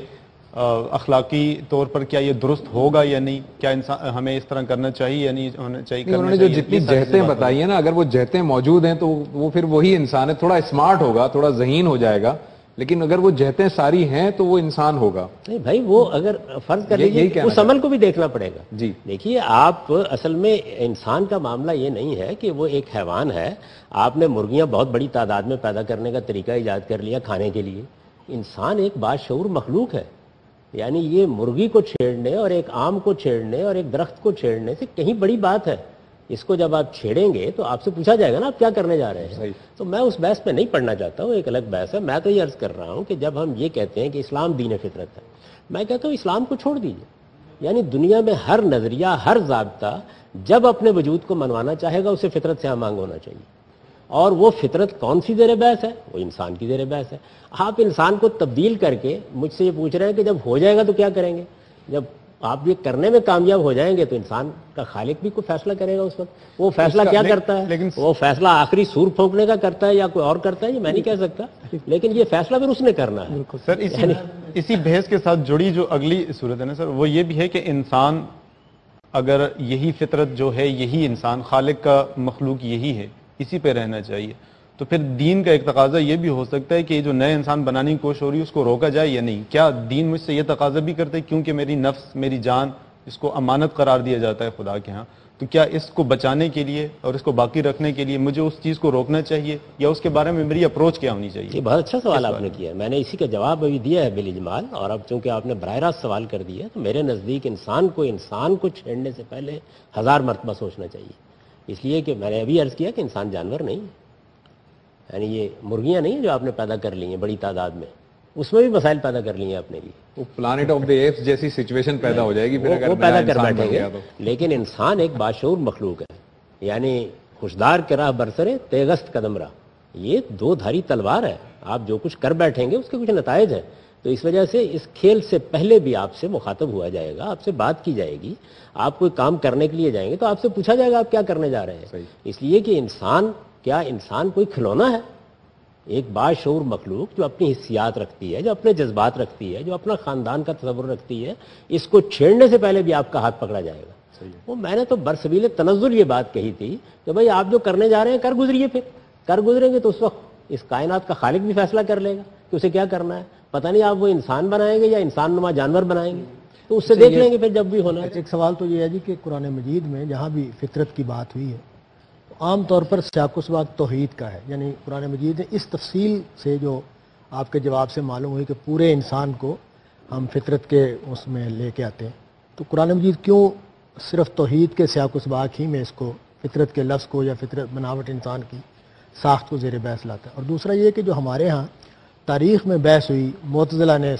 D: اخلاقی طور پر کیا یہ درست ہوگا یا نہیں، کیا انسان ہمیں اس طرح کرنا چاہیے یا نہیں ہونا چاہیے.
A: انہوں نے جو جتنی جہتیں بتائی ہیں نا، اگر وہ جہتیں موجود ہیں تو وہ پھر وہی انسان ہے. تھوڑا اسمارٹ ہوگا، تھوڑا ذہین ہو جائے گا، لیکن اگر وہ جہتیں ساری ہیں تو وہ انسان ہوگا.
B: نہیں بھائی، وہ اگر فرض کر لیجیے اس عمل کو بھی دیکھنا پڑے گا.
A: جی
B: دیکھیے، آپ اصل میں انسان کا معاملہ یہ نہیں ہے کہ وہ ایک حیوان ہے. آپ نے مرغیاں بہت بڑی تعداد میں پیدا کرنے کا طریقہ ایجاد کر لیا کھانے کے لیے. انسان ایک باشعور مخلوق ہے. یعنی یہ مرغی کو چھیڑنے اور ایک آم کو چھیڑنے اور ایک درخت کو چھیڑنے سے کہیں بڑی بات ہے. اس کو جب آپ چھیڑیں گے تو آپ سے پوچھا جائے گا نا آپ کیا کرنے جا رہے ہیں. تو میں اس بحث پہ نہیں پڑھنا چاہتا ہوں، ایک الگ بحث ہے. میں تو یہ عرض کر رہا ہوں کہ جب ہم یہ کہتے ہیں کہ اسلام دین فطرت ہے، میں کہتا ہوں اسلام کو چھوڑ دیجیے. یعنی دنیا میں ہر نظریہ، ہر ضابطہ جب اپنے وجود کو منوانا چاہے گا اسے فطرت سے ہم مانگ ہونا چاہیے. اور وہ فطرت کون سی زیر بحث ہے؟ وہ انسان کی زیر بحث ہے. آپ انسان کو تبدیل کر کے مجھ سے یہ پوچھ رہے ہیں کہ جب ہو جائے گا تو کیا کریں گے؟ جب آپ یہ کرنے میں کامیاب ہو جائیں گے تو انسان کا خالق بھی کوئی فیصلہ کرے گا اس وقت. وہ فیصلہ کیا کرتا ہے؟ وہ فیصلہ آخری سور پھونکنے کا کرتا ہے یا کوئی اور کرتا ہے، یہ میں نہیں کہہ سکتا، لیکن یہ فیصلہ پھر اس نے کرنا ہے.
D: سر اسی اسی بحث کے ساتھ جڑی جو اگلی صورت ہے نا سر، وہ یہ بھی ہے کہ انسان اگر یہی فطرت جو ہے، یہی انسان، خالق کا مخلوق یہی ہے، اسی پہ رہنا چاہیے، تو پھر دین کا ایک تقاضا یہ بھی ہو سکتا ہے کہ یہ جو نئے انسان بنانے کی کوشش ہو رہی ہے اس کو روکا جائے یا نہیں. کیا دین مجھ سے یہ تقاضا بھی کرتا ہے کیونکہ میری نفس، میری جان، اس کو امانت قرار دیا جاتا ہے خدا کے ہاں، تو کیا اس کو بچانے کے لیے اور اس کو باقی رکھنے کے لیے مجھے اس چیز کو روکنا چاہیے یا اس کے بارے میں میری اپروچ کیا ہونی چاہیے؟
B: یہ بہت اچھا سوال آپ نے کیا. میں نے اسی کا جواب ابھی دیا ہے بالاجمال، اور اب چونکہ آپ نے براہ راست سوال کر دیا تو میرے نزدیک انسان کو انسان کو چھیڑنے سے پہلے ہزار مرتبہ سوچنا چاہیے. اس لیے کہ میں نے ابھی عرض کیا کہ انسان جانور نہیں ہے. یعنی یہ مرغیاں نہیں جو آپ نے پیدا کر لی ہیں بڑی تعداد میں، اس میں بھی مسائل پیدا کر لیے اپنے لیے.
A: وہ پلانٹ آف دی ایپس جیسی سچویشن پیدا ہو جائے گی پھر اگر
B: وہ پیدا کر بیٹھیں گے. لیکن انسان ایک باشعور مخلوق ہے. یعنی خوشدار کے راہ برسرے تیغست قدم راہ، یہ دو دھاری تلوار ہے. آپ جو کچھ کر بیٹھیں گے اس کے کچھ نتائج ہیں. تو اس وجہ سے اس کھیل سے پہلے بھی آپ سے مخاطب ہوا جائے گا، آپ سے بات کی جائے گی. آپ کوئی کام کرنے کے لیے جائیں گے تو آپ سے پوچھا جائے گا آپ کیا کرنے جا رہے ہیں. اس لیے کہ انسان کیا انسان کوئی کھلونا ہے؟ ایک باشعور مخلوق جو اپنی حسیات رکھتی ہے، جو اپنے جذبات رکھتی ہے، جو اپنا خاندان کا تصور رکھتی ہے، اس کو چھیڑنے سے پہلے بھی آپ کا ہاتھ پکڑا جائے گا. وہ میں نے تو برسبیل تنزل یہ بات کہی تھی کہ بھائی آپ جو کرنے جا رہے ہیں کر گزریے. پھر کر گزریں گے تو اس وقت اس کائنات کا خالق بھی فیصلہ کر لے گا کہ اسے کیا کرنا ہے. پتہ نہیں آپ وہ انسان بنائیں گے یا انسان نما جانور بنائیں گے، تو اس سے دیکھ لیں گے پھر جب بھی ہونا ہے.
C: ایک سوال تو یہ ہے جی کہ قرآن مجید میں جہاں بھی فطرت کی بات ہوئی ہے عام طور پر سیاق و سباق توحید کا ہے. یعنی قرآن مجید نے اس تفصیل سے جو آپ کے جواب سے معلوم ہوئی کہ پورے انسان کو ہم فطرت کے اس میں لے کے آتے ہیں، تو قرآن مجید کیوں صرف توحید کے سیاق و سباق ہی میں اس کو فطرت کے لفظ کو یا فطرت بناوٹ انسان کی ساخت کو زیر بحث لاتا ہے؟ اور دوسرا یہ کہ جو ہمارے ہاں تاریخ میں بحث ہوئی، معتزلہ نے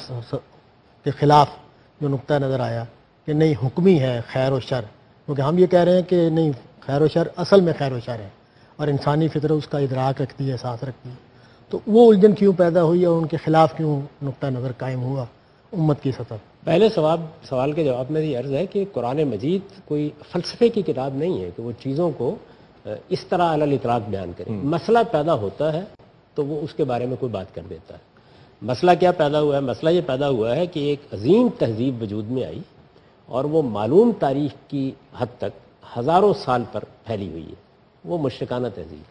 C: کے خلاف جو نقطہ نظر آیا کہ نہیں حکمی ہے خیر و شر، کیونکہ ہم یہ کہہ رہے ہیں کہ نہیں خیر و شر اصل میں خیر و شر ہے اور انسانی فطرت اس کا ادراک رکھتی ہے، احساس رکھتی ہے. تو وہ الجھن کیوں پیدا ہوئی اور ان کے خلاف کیوں نقطہ نظر قائم ہوا امت کی سطح؟
B: پہلے سوال سوال کے جواب میں یہ عرض ہے کہ قرآن مجید کوئی فلسفے کی کتاب نہیں ہے کہ وہ چیزوں کو اس طرح علی الاطلاق بیان کرے. مسئلہ پیدا ہوتا ہے تو وہ اس کے بارے میں کوئی بات کر دیتا ہے. مسئلہ کیا پیدا ہوا ہے؟ مسئلہ یہ پیدا ہوا ہے کہ ایک عظیم تہذیب وجود میں آئی اور وہ معلوم تاریخ کی حد تک ہزاروں سال پر پھیلی ہوئی ہے. وہ مشرکانہ تہذیب.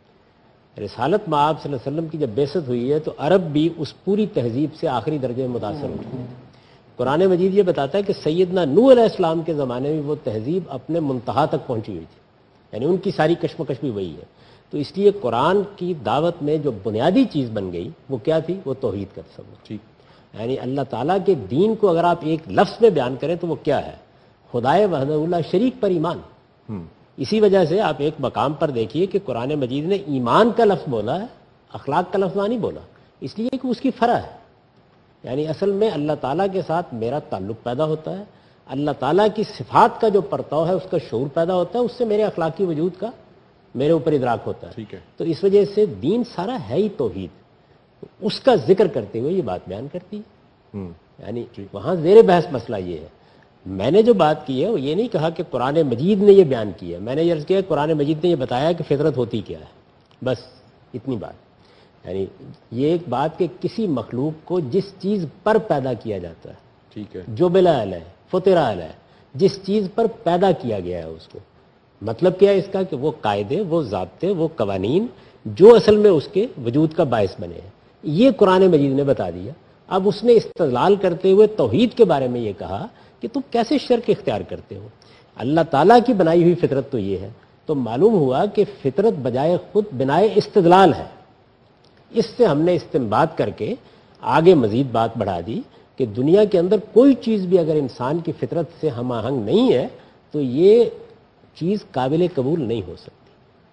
B: رسالت مآب صلی اللہ علیہ وسلم کی جب بعثت ہوئی ہے تو عرب بھی اس پوری تہذیب سے آخری درجے میں متاثر ہوئی ہے. قرآن مجید یہ بتاتا ہے کہ سیدنا نوح علیہ السلام کے زمانے میں وہ تہذیب اپنے منتہا تک پہنچی ہوئی تھی. یعنی ان کی ساری کشمکش بھی وہی ہے. تو اس لیے قرآن کی دعوت میں جو بنیادی چیز بن گئی وہ کیا تھی؟ وہ توحید کا تصور. یعنی اللہ تعالیٰ کے دین کو اگر آپ ایک لفظ میں بیان کریں تو وہ کیا ہے؟ خدائے وحدہ اللہ شریک پر ایمان. اسی وجہ سے آپ ایک مقام پر دیکھیے کہ قرآن مجید نے ایمان کا لفظ بولا ہے، اخلاق کا لفظ نہیں بولا. اس لیے کہ اس کی فرع ہے. یعنی اصل میں اللہ تعالیٰ کے ساتھ میرا تعلق پیدا ہوتا ہے, اللہ تعالیٰ کی صفات کا جو پرتاؤ ہے اس کا شعور پیدا ہوتا ہے, اس سے میرے اخلاقی وجود کا میرے اوپر ادراک ہوتا ہے.
A: ٹھیک ہے.
B: تو اس وجہ سے دین سارا ہے ہی توحید, اس کا ذکر کرتے ہوئے یہ بات بیان کرتی ہے. یعنی وہاں زیر بحث مسئلہ یہ ہے. میں نے جو بات کی ہے وہ یہ نہیں کہا کہ قرآن مجید نے یہ بیان کیا, میں نے یہ عرض کیا قرآن مجید نے یہ بتایا کہ فطرت ہوتی کیا ہے, بس اتنی بات. یعنی یہ ایک بات کہ کسی مخلوق کو جس چیز پر پیدا کیا جاتا ہے,
A: ٹھیک ہے,
B: جو بلا علیہ فطرہ علیہ, جس چیز پر پیدا کیا گیا ہے اس کو, مطلب کیا ہے اس کا کہ وہ قاعدے, وہ ضابطے, وہ قوانین جو اصل میں اس کے وجود کا باعث بنے ہیں, یہ قرآن مجید نے بتا دیا. اب اس نے استدلال کرتے ہوئے توحید کے بارے میں یہ کہا کہ تم کیسے شرک اختیار کرتے ہو, اللہ تعالیٰ کی بنائی ہوئی فطرت تو یہ ہے. تو معلوم ہوا کہ فطرت بجائے خود بنائے استدلال ہے. اس سے ہم نے استنباط کر کے آگے مزید بات بڑھا دی کہ دنیا کے اندر کوئی چیز بھی اگر انسان کی فطرت سے ہم آہنگ نہیں ہے تو یہ چیز قابل قبول نہیں ہو سکتی.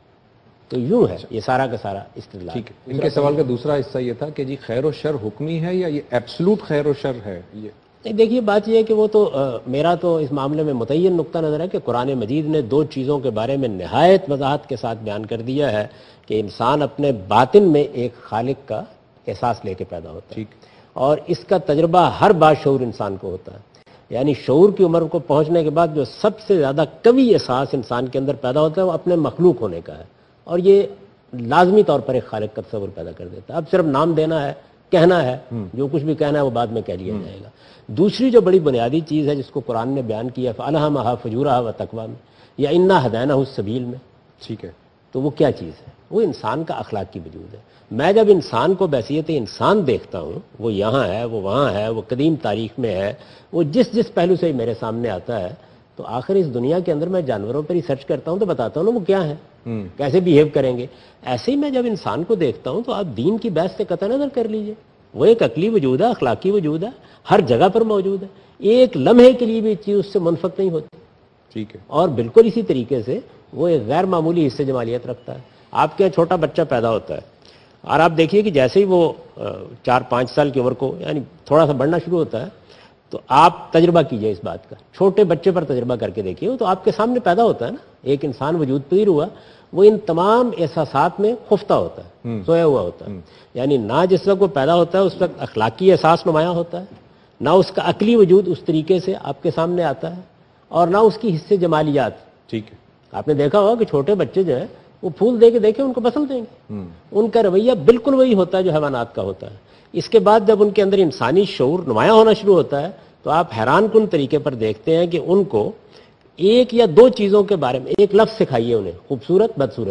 B: تو یوں ہے یہ سارا کا سارا استدلال.
A: ٹھیک ہے. ان کے سوال کا دوسرا حصہ یہ تھا کہ جی خیر و شر حکمی ہے یا یہ ایبسلوٹ خیر و شر ہے؟ یہ
B: دیکھیے بات یہ ہے کہ وہ تو میرا تو اس معاملے میں متعین نقطہ نظر ہے کہ قرآن مجید نے دو چیزوں کے بارے میں نہایت وضاحت کے ساتھ بیان کر دیا ہے کہ انسان اپنے باطن میں ایک خالق کا احساس لے کے پیدا ہوتا ہے.
A: ٹھیک.
B: اور اس کا تجربہ ہر باشعور انسان کو ہوتا ہے. یعنی شعور کی عمر کو پہنچنے کے بعد جو سب سے زیادہ قوی احساس انسان کے اندر پیدا ہوتا ہے وہ اپنے مخلوق ہونے کا ہے, اور یہ لازمی طور پر ایک خالق کا تصور پیدا کر دیتا ہے. اب صرف نام دینا ہے, کہنا ہے, جو کچھ بھی کہنا ہے وہ بعد میں کہہ لیا جائے گا. دوسری جو بڑی بنیادی چیز ہے جس کو قرآن نے بیان کیا فَأَلْهَمَهَا فُجُورَهَا وَتَقْوَاهَا میں یا اِنَّا هَدَيْنَاهُ السَّبِيلَ میں,
A: ٹھیک ہے,
B: تو وہ کیا چیز ہے؟ وہ انسان کا اخلاقی وجود ہے. میں جب انسان کو بحیثیت انسان دیکھتا ہوں, وہ یہاں ہے, وہ وہاں ہے, وہ قدیم تاریخ میں ہے, وہ جس جس پہلو سے میرے سامنے آتا ہے, تو آخر اس دنیا کے اندر میں جانوروں پر ریسرچ کرتا ہوں تو بتاتا ہوں نا وہ کیا ہے, کیسے بیہیو کریں گے. ایسے ہی میں جب انسان کو دیکھتا ہوں تو آپ دین کی بحث سے قطع نظر کر لیجئے, وہ ایک عقلی وجود ہے, اخلاقی وجود ہے, ہر جگہ پر موجود ہے, ایک لمحے کے لیے بھی چیز اس سے منفک نہیں ہوتی.
A: ٹھیک ہے.
B: اور بالکل اسی طریقے سے وہ ایک غیر معمولی حصے جمالیت رکھتا ہے. آپ کے یہاں چھوٹا بچہ پیدا ہوتا ہے اور آپ دیکھیے کہ جیسے ہی وہ چار پانچ سال کی عمر کو یعنی تھوڑا سا بڑھنا شروع ہوتا ہے تو آپ تجربہ کیجئے اس بات کا, چھوٹے بچے پر تجربہ کر کے دیکھیے, وہ تو آپ کے سامنے پیدا ہوتا ہے نا, ایک انسان وجود پذیر ہوا, وہ ان تمام احساسات میں خفتہ ہوتا ہے, سویا ہوا ہوتا ہے. یعنی نہ جس وقت وہ پیدا ہوتا ہے اس وقت اخلاقی احساس نمایاں ہوتا ہے, نہ اس کا عقلی وجود اس طریقے سے آپ کے سامنے آتا ہے, اور نہ اس کی حصے جمالیات.
A: ٹھیک ہے.
B: آپ نے دیکھا ہوگا کہ چھوٹے بچے جو ہیں وہ پھول دے کے دیکھیں ان کو پسند دیں گے, ان کا رویہ بالکل وہی ہوتا ہے جو حیوانات کا ہوتا ہے. اس کے بعد جب ان کے اندر انسانی شعور نمایاں ہونا شروع ہوتا ہے تو آپ حیران کن طریقے پر دیکھتے ہیں کہ ان کو ایک یا دو چیزوں کے بارے میں ایک لفظ سکھائیے انہیں, خوبصورت بدصورت,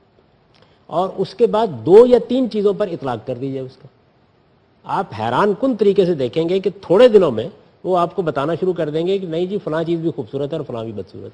B: اور اس کے بعد دو یا تین چیزوں پر اطلاق کر دیجئے اس کا. آپ حیران کن طریقے سے دیکھیں گے کہ تھوڑے دنوں میں وہ آپ کو بتانا شروع کر دیں گے کہ نہیں جی فلاں چیز بھی خوبصورت ہے اور فلاں بھی بدصورت.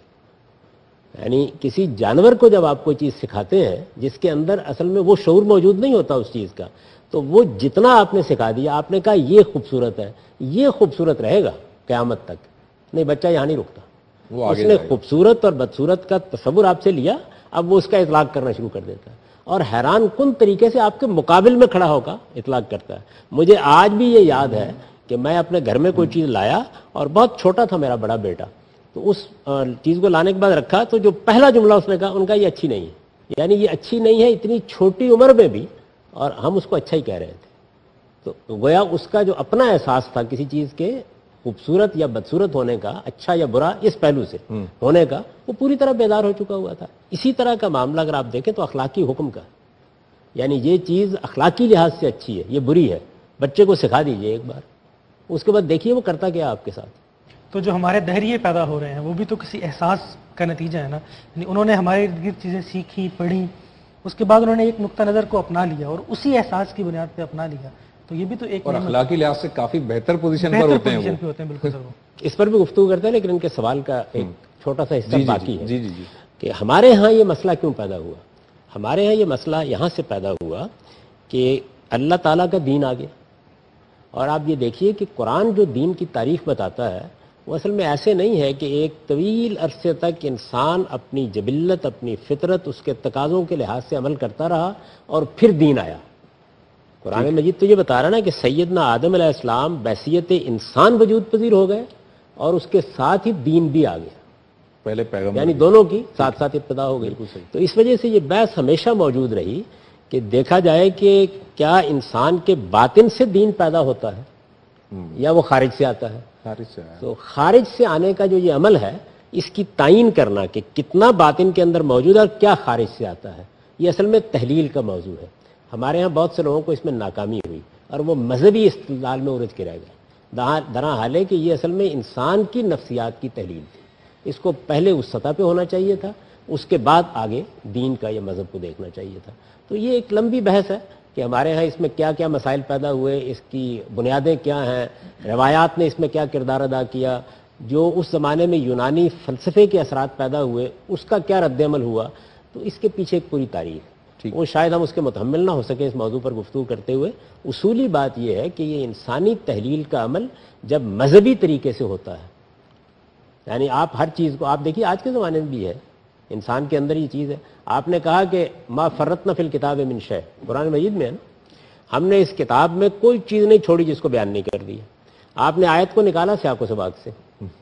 B: یعنی کسی جانور کو جب آپ کوئی چیز سکھاتے ہیں جس کے اندر اصل میں وہ شعور موجود نہیں ہوتا اس چیز کا, تو وہ جتنا آپ نے سکھا دیا, آپ نے کہا یہ خوبصورت ہے, یہ خوبصورت رہے گا قیامت تک, نہیں بچہ یہاں نہیں رکتا, اس نے خوبصورت اور بدصورت کا تصور آپ سے لیا, اب وہ اس کا اطلاق کرنا شروع کر دیتا ہے, اور حیران کن طریقے سے آپ کے مقابل میں کھڑا ہو کر اطلاق کرتا ہے. مجھے آج بھی یہ یاد ہے کہ میں اپنے گھر میں کوئی چیز لایا اور بہت چھوٹا تھا میرا بڑا بیٹا, تو اس چیز کو لانے کے بعد رکھا تو جو پہلا جملہ اس نے کہا, ان کا یہ اچھی نہیں ہے, یعنی یہ اچھی نہیں ہے اتنی چھوٹی عمر میں بھی, اور ہم اس کو اچھا ہی کہہ رہے تھے. تو گویا اس کا جو اپنا احساس تھا کسی چیز کے خوبصورت یا بدصورت ہونے کا, اچھا یا برا اس پہلو سے ہونے کا, وہ پوری طرح بیدار ہو چکا ہوا تھا. اسی طرح کا معاملہ اگر آپ دیکھیں تو اخلاقی حکم کا, یعنی یہ چیز اخلاقی لحاظ سے اچھی ہے, یہ بری ہے, بچے کو سکھا دیجئے ایک بار, اس کے بعد دیکھیے وہ کرتا کیا آپ کے ساتھ.
C: تو جو ہمارے دہریے پیدا ہو رہے ہیں وہ بھی تو کسی احساس کا نتیجہ ہے نا. یعنی انہوں نے ہمارے ارد گرد چیزیں سیکھی, پڑھی, اس کے بعد انہوں نے ایک نقطہ نظر کو اپنا لیا اور اسی احساس کی بنیاد پہ اپنا لیا, تو یہ بھی تو ایک
A: اور اخلاقی لحاظ سے کافی بہتر پوزیشن پر ہوتے ہیں وہ.
C: بالکل سر,
B: اس پر بھی گفتگو کرتے ہیں, لیکن ان کے سوال کا ایک چھوٹا سا حصہ باقی ہے
A: جی جی جی
B: کہ ہمارے ہاں یہ مسئلہ کیوں پیدا ہوا. ہمارے ہاں یہ مسئلہ یہاں سے پیدا ہوا کہ اللہ تعالیٰ کا دین آ گیا, اور آپ یہ دیکھیے کہ قرآن جو دین کی تاریخ بتاتا ہے وہ اصل میں ایسے نہیں ہے کہ ایک طویل عرصے تک انسان اپنی جبلت, اپنی فطرت, اس کے تقاضوں کے لحاظ سے عمل کرتا رہا اور پھر دین آیا. قرآن مجید تو یہ بتا رہا نا کہ سیدنا آدم علیہ السلام بحیثیت انسان وجود پذیر ہو گئے اور اس کے ساتھ ہی دین بھی آ گیا،
A: پہلے پیغمبر
B: یعنی دونوں کی ساتھ ساتھ ابتدا ہو گئی. تو اس وجہ سے یہ بحث ہمیشہ موجود رہی کہ دیکھا جائے کہ کیا انسان کے باطن سے دین پیدا ہوتا ہے یا وہ خارج سے آتا ہے.
A: خارج سے آیا.
B: تو خارج سے آنے کا جو یہ عمل ہے اس کی تعین کرنا کہ کتنا باطن کے اندر موجود ہے اور کیا خارج سے آتا ہے، یہ اصل میں تحلیل کا موضوع ہے. ہمارے ہاں بہت سے لوگوں کو اس میں ناکامی ہوئی اور وہ مذہبی استدلال میں الجھ کے رہ گئے. درا حال ہے کہ یہ اصل میں انسان کی نفسیات کی تحلیل تھی. اس کو پہلے اس سطح پہ ہونا چاہیے تھا، اس کے بعد آگے دین کا یا مذہب کو دیکھنا چاہیے تھا. تو یہ ایک لمبی بحث ہے کہ ہمارے ہاں اس میں کیا کیا مسائل پیدا ہوئے، اس کی بنیادیں کیا ہیں، روایات نے اس میں کیا کردار ادا کیا، جو اس زمانے میں یونانی فلسفے کے اثرات پیدا ہوئے اس کا کیا رد عمل ہوا. تو اس کے پیچھے ایک پوری تاریخ ہے، وہ شاید ہم اس کے متحمل نہ ہو سکے اس موضوع پر گفتگو کرتے ہوئے. اصولی بات یہ ہے کہ یہ انسانی تحلیل کا عمل جب مذہبی طریقے سے ہوتا ہے، یعنی آپ ہر چیز کو آپ دیکھیے آج کے زمانے میں بھی ہے، انسان کے اندر یہ چیز ہے. آپ نے کہا کہ ما فرطنا فی الکتاب من شیء، قرآن مجید میں ہے نا، ہم نے اس کتاب میں کوئی چیز نہیں چھوڑی جس کو بیان نہیں کر دی. آپ نے آیت کو نکالا سیاق و سباق سے،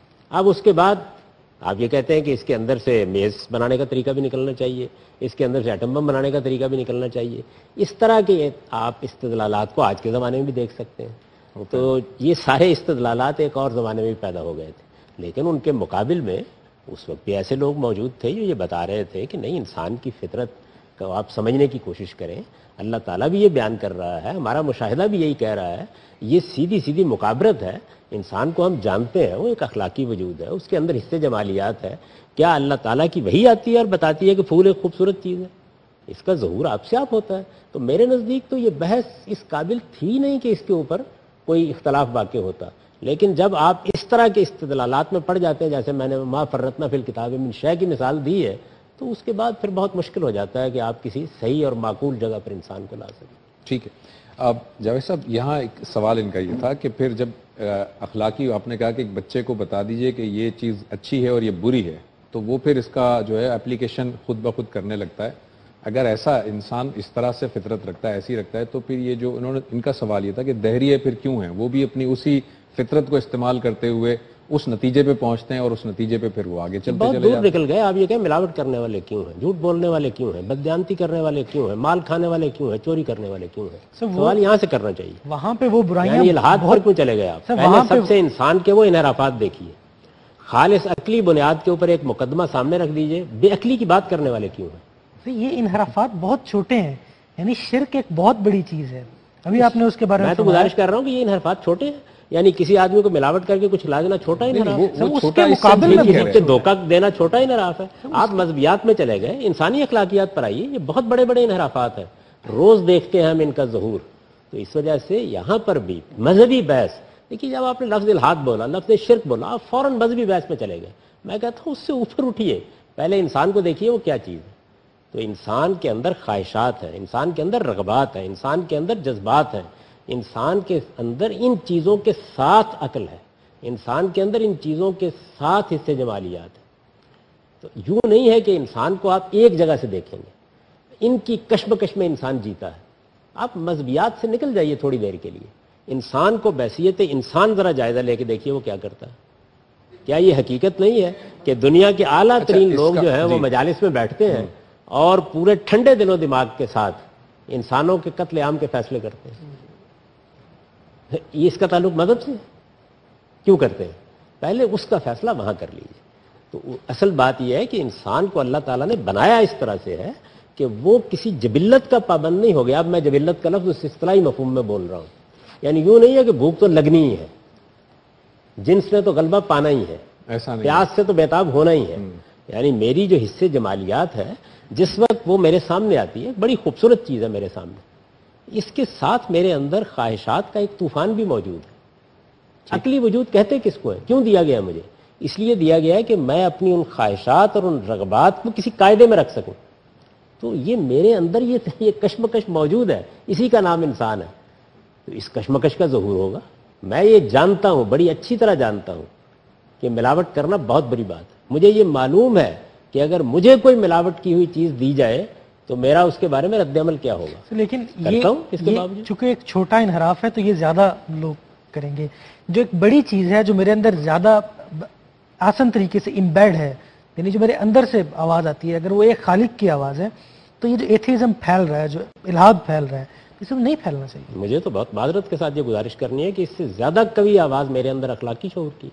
B: اب اس کے بعد آپ یہ کہتے ہیں کہ اس کے اندر سے میز بنانے کا طریقہ بھی نکلنا چاہیے، اس کے اندر سے ایٹم بم بنانے کا طریقہ بھی نکلنا چاہیے. اس طرح کے آپ استدلالات کو آج کے زمانے میں بھی دیکھ سکتے ہیں. تو یہ سارے استدلالات ایک اور زمانے میں بھی پیدا ہو گئے تھے، لیکن ان کے مقابل میں اس وقت بھی ایسے لوگ موجود تھے جو یہ بتا رہے تھے کہ نہیں، انسان کی فطرت کو آپ سمجھنے کی کوشش کریں. اللہ تعالیٰ بھی یہ بیان کر رہا ہے، ہمارا مشاہدہ بھی یہی کہہ رہا ہے. یہ سیدھی سیدھی مقابرت ہے. انسان کو ہم جانتے ہیں، وہ ایک اخلاقی وجود ہے، اس کے اندر حصے جمالیات ہے. کیا اللہ تعالیٰ کی وحی آتی ہے اور بتاتی ہے کہ پھول ایک خوبصورت چیز ہے؟ اس کا ظہور آپ سے آپ ہوتا ہے. تو میرے نزدیک تو یہ بحث اس قابل تھی نہیں کہ اس کے اوپر کوئی اختلاف واقع ہوتا. لیکن جب آپ اس طرح کے استدلالات میں پڑ جاتے ہیں، جیسے میں نے ما فرطنا فی الکتاب من شیء کی مثال دی ہے، تو اس کے بعد پھر بہت مشکل ہو جاتا ہے کہ آپ کسی صحیح اور معقول جگہ پر انسان کو لا سکیں.
A: ٹھیک ہے. اب جاوید صاحب، یہاں ایک سوال ان کا یہ تھا کہ پھر جب اخلاقی آپ نے کہا کہ ایک بچے کو بتا دیجئے کہ یہ چیز اچھی ہے اور یہ بری ہے، تو وہ پھر اس کا جو ہے اپلیکیشن خود بخود کرنے لگتا ہے. اگر ایسا انسان اس طرح سے فطرت رکھتا ہے، ایسی رکھتا ہے، تو پھر یہ جو انہوں نے ان کا سوال یہ تھا کہ دہریے پھر کیوں ہیں؟ وہ بھی اپنی اسی فطرت کو استعمال کرتے ہوئے اس نتیجے پہ پہنچتے ہیں اور اس نتیجے پہ پھر وہ آگے چلتے
B: بہت
A: چلے
B: دور
A: جاتے ہیں.
B: نکل گئے. آپ یہ کہیں ملاوٹ کرنے والے کیوں ہیں، جھوٹ بولنے والے کیوں ہیں، بددیانتی کرنے والے کیوں ہیں، مال کھانے والے کیوں ہیں، چوری کرنے والے کیوں ہیں؟ سوال یہاں سے کرنا چاہیے.
C: وہاں پہ وہ برائیاں
B: یعنی الحاد پر کیوں چلے گئے آپ؟ پہلے سب سے انسان کے وہ انحرافات دیکھیے. خالص عقلی بنیاد کے اوپر ایک مقدمہ سامنے رکھ دیجئے، بے عقلی کی بات کرنے والے کیوں ہیں؟
C: یہ انحرافات بہت چھوٹے ہیں، یعنی شرک ایک بہت بڑی چیز ہے. ابھی آپ نے اس کے بارے میں
B: میں تو گزارش کر رہا ہوں کہ یہ انحرافات چھوٹے ہیں. یعنی کسی آدمی کو ملاوٹ کر کے کچھ لانا چھوٹا ہی انحراف ہے.
C: اس کے مقابل میں
B: کسی کو دھوکہ دینا چھوٹا انحراف ہے. آپ مذہبیات میں چلے گئے، انسانی اخلاقیات پر آئیے، یہ بہت بڑے بڑے انحرافات ہیں، روز دیکھتے ہیں ہم ان کا ظہور. تو اس وجہ سے یہاں پر بھی مذہبی بحث دیکھیے، جب آپ نے لفظ الحاد بولا، لفظ شرک بولا، آپ فوراً مذہبی بحث میں چلے گئے. میں کہتا ہوں اس سے اوپر اٹھیے، پہلے انسان کو دیکھیے وہ کیا چیز ہے. تو انسان کے اندر خواہشات ہیں، انسان کے اندر رغبات ہیں، انسان کے اندر جذبات ہیں، انسان کے اندر ان چیزوں کے ساتھ عقل ہے، انسان کے اندر ان چیزوں کے ساتھ حصے جمالیات ہیں. تو یوں نہیں ہے کہ انسان کو آپ ایک جگہ سے دیکھیں گے، ان کی کشمکش میں انسان جیتا ہے. آپ مذہبیات سے نکل جائیے تھوڑی دیر کے لیے، انسان کو بحیثیت انسان ذرا جائزہ لے کے دیکھیے وہ کیا کرتا ہے. کیا یہ حقیقت نہیں ہے کہ دنیا کے اعلیٰ ترین لوگ جو ہیں وہ مجالس میں بیٹھتے ہیں اور پورے ٹھنڈے دل و دماغ کے ساتھ انسانوں کے قتل عام کے فیصلے کرتے ہیں؟ یہ اس کا تعلق مذہب سے کیوں کرتے ہیں؟ پہلے اس کا فیصلہ وہاں کر لیجیے. تو اصل بات یہ ہے کہ انسان کو اللہ تعالیٰ نے بنایا اس طرح سے ہے کہ وہ کسی جبلت کا پابند نہیں ہو گیا. اب میں جبلت کا لفظ اس اصطلاحی مفہوم میں بول رہا ہوں، یعنی یوں نہیں ہے کہ بھوک تو لگنی ہی ہے، جنس نے تو غلبہ پانا ہی ہے،
A: ایسا نہیں،
B: پیاس سے تو بےتاب ہونا ہی ہے. یعنی میری جو حصے جمالیات ہے جس وقت وہ میرے سامنے آتی ہے، بڑی خوبصورت چیز ہے میرے سامنے، اس کے ساتھ میرے اندر خواہشات کا ایک طوفان بھی موجود ہے. عقلی وجود کہتے کس کو ہے؟ کیوں دیا گیا مجھے؟ اس لیے دیا گیا ہے کہ میں اپنی ان خواہشات اور ان رغبات کو کسی قاعدے میں رکھ سکوں. تو یہ میرے اندر یہ یہ کشمکش موجود ہے، اسی کا نام انسان ہے. تو اس کشمکش کا ظہور ہوگا. میں یہ جانتا ہوں، بڑی اچھی طرح جانتا ہوں کہ ملاوٹ کرنا بہت بڑی بات ہے. مجھے یہ معلوم ہے کہ اگر مجھے کوئی ملاوٹ کی ہوئی چیز دی جائے تو میرا اس کے بارے میں رد عمل کیا ہوگا؟
C: لیکن
B: کرتا ہوں اس کے
C: یہ
B: باوجود
C: چونکہ ایک چھوٹا انحراف ہے تو یہ زیادہ لوگ کریں گے. جو ایک بڑی چیز ہے جو میرے اندر زیادہ آسان طریقے سے امبیڈ ہے، یعنی جو میرے اندر سے آواز آتی ہے، اگر وہ ایک خالق کی آواز ہے تو یہ جو ایتھیزم پھیل رہا ہے، جو الحاد پھیل رہا ہے، اس میں نہیں پھیلنا چاہیے.
B: مجھے تو بہت معذرت کے ساتھ یہ گزارش کرنی ہے کہ اس سے زیادہ قوی آواز میرے اندر اخلاقی شعور کی،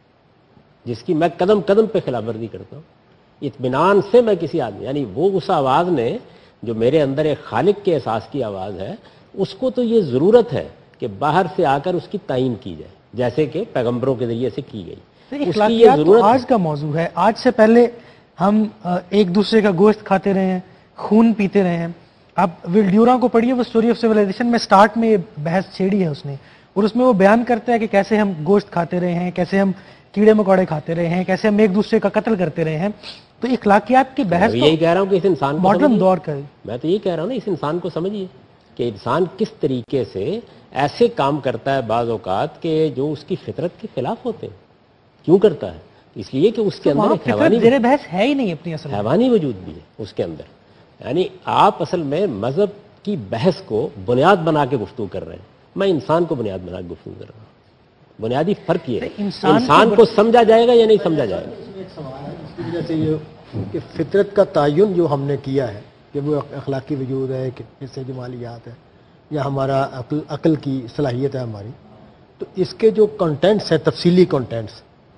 B: جس کی میں قدم قدم پہ خلاف ورزی کرتا ہوں اطمینان سے. میں کسی آدمی یعنی وہ اس آواز نے جو میرے اندر ایک خالق کے احساس کی آواز ہے، اس کو تو یہ ضرورت ہے کہ باہر سے آ کر اس کی تعین کی جائے، جیسے کہ پیغمبروں کے ذریعے سے کی گئی.
C: اخلاقیات تو آج کا موضوع ہے. آج سے پہلے ہم ایک دوسرے کا گوشت کھاتے رہے ہیں، خون پیتے رہے ہیں. آپ ول ڈیوران کو پڑھیے، وہ اسٹوری آف سیولائزیشن میں سٹارٹ میں یہ بحث چھیڑی ہے اس نے، اور اس میں وہ بیان کرتا ہے کہ کیسے ہم گوشت کھاتے رہے ہیں، کیسے ہم کیڑے مکوڑے کھاتے رہے ہیں، کیسے ہم ایک دوسرے کا قتل کرتے رہے ہیں. تو اخلاقیات کی بحث
B: یہی کہہ رہا ہوں کہ اس انسان کو
C: ماڈرن دور کا،
B: میں تو یہ کہہ رہا ہوں نا، اس انسان کو سمجھیے کہ انسان کس طریقے سے ایسے کام کرتا ہے بعض اوقات کہ جو اس کی فطرت کے خلاف ہوتے ہیں. کیوں کرتا ہے؟ اس لیے کہ اس کے اندر ایک حیوانی
C: زیر بحث ہے ہی نہیں اپنی اصل
B: حیوانی وجود بھی ہے اس کے اندر. یعنی آپ اصل میں مذہب کی بحث کو بنیاد بنا کے گفتگو کر رہے ہیں، میں انسان کو بنیاد بنا کے گفتگو کر رہا ہوں. بنیادی فرق یہ ہے انسان کو سمجھا جائے گا یا نہیں سمجھا جائے گا.
F: ایک سوال ہے اس کی وجہ سے یہ کہ فطرت کا تعین جو ہم نے کیا ہے کہ وہ اخلاقی وجود ہے کہ اس سے جمالیات ہے یا ہمارا عقل عقل کی صلاحیت ہے ہماری، تو اس کے جو کنٹینٹس ہیں، تفصیلی کنٹینٹس،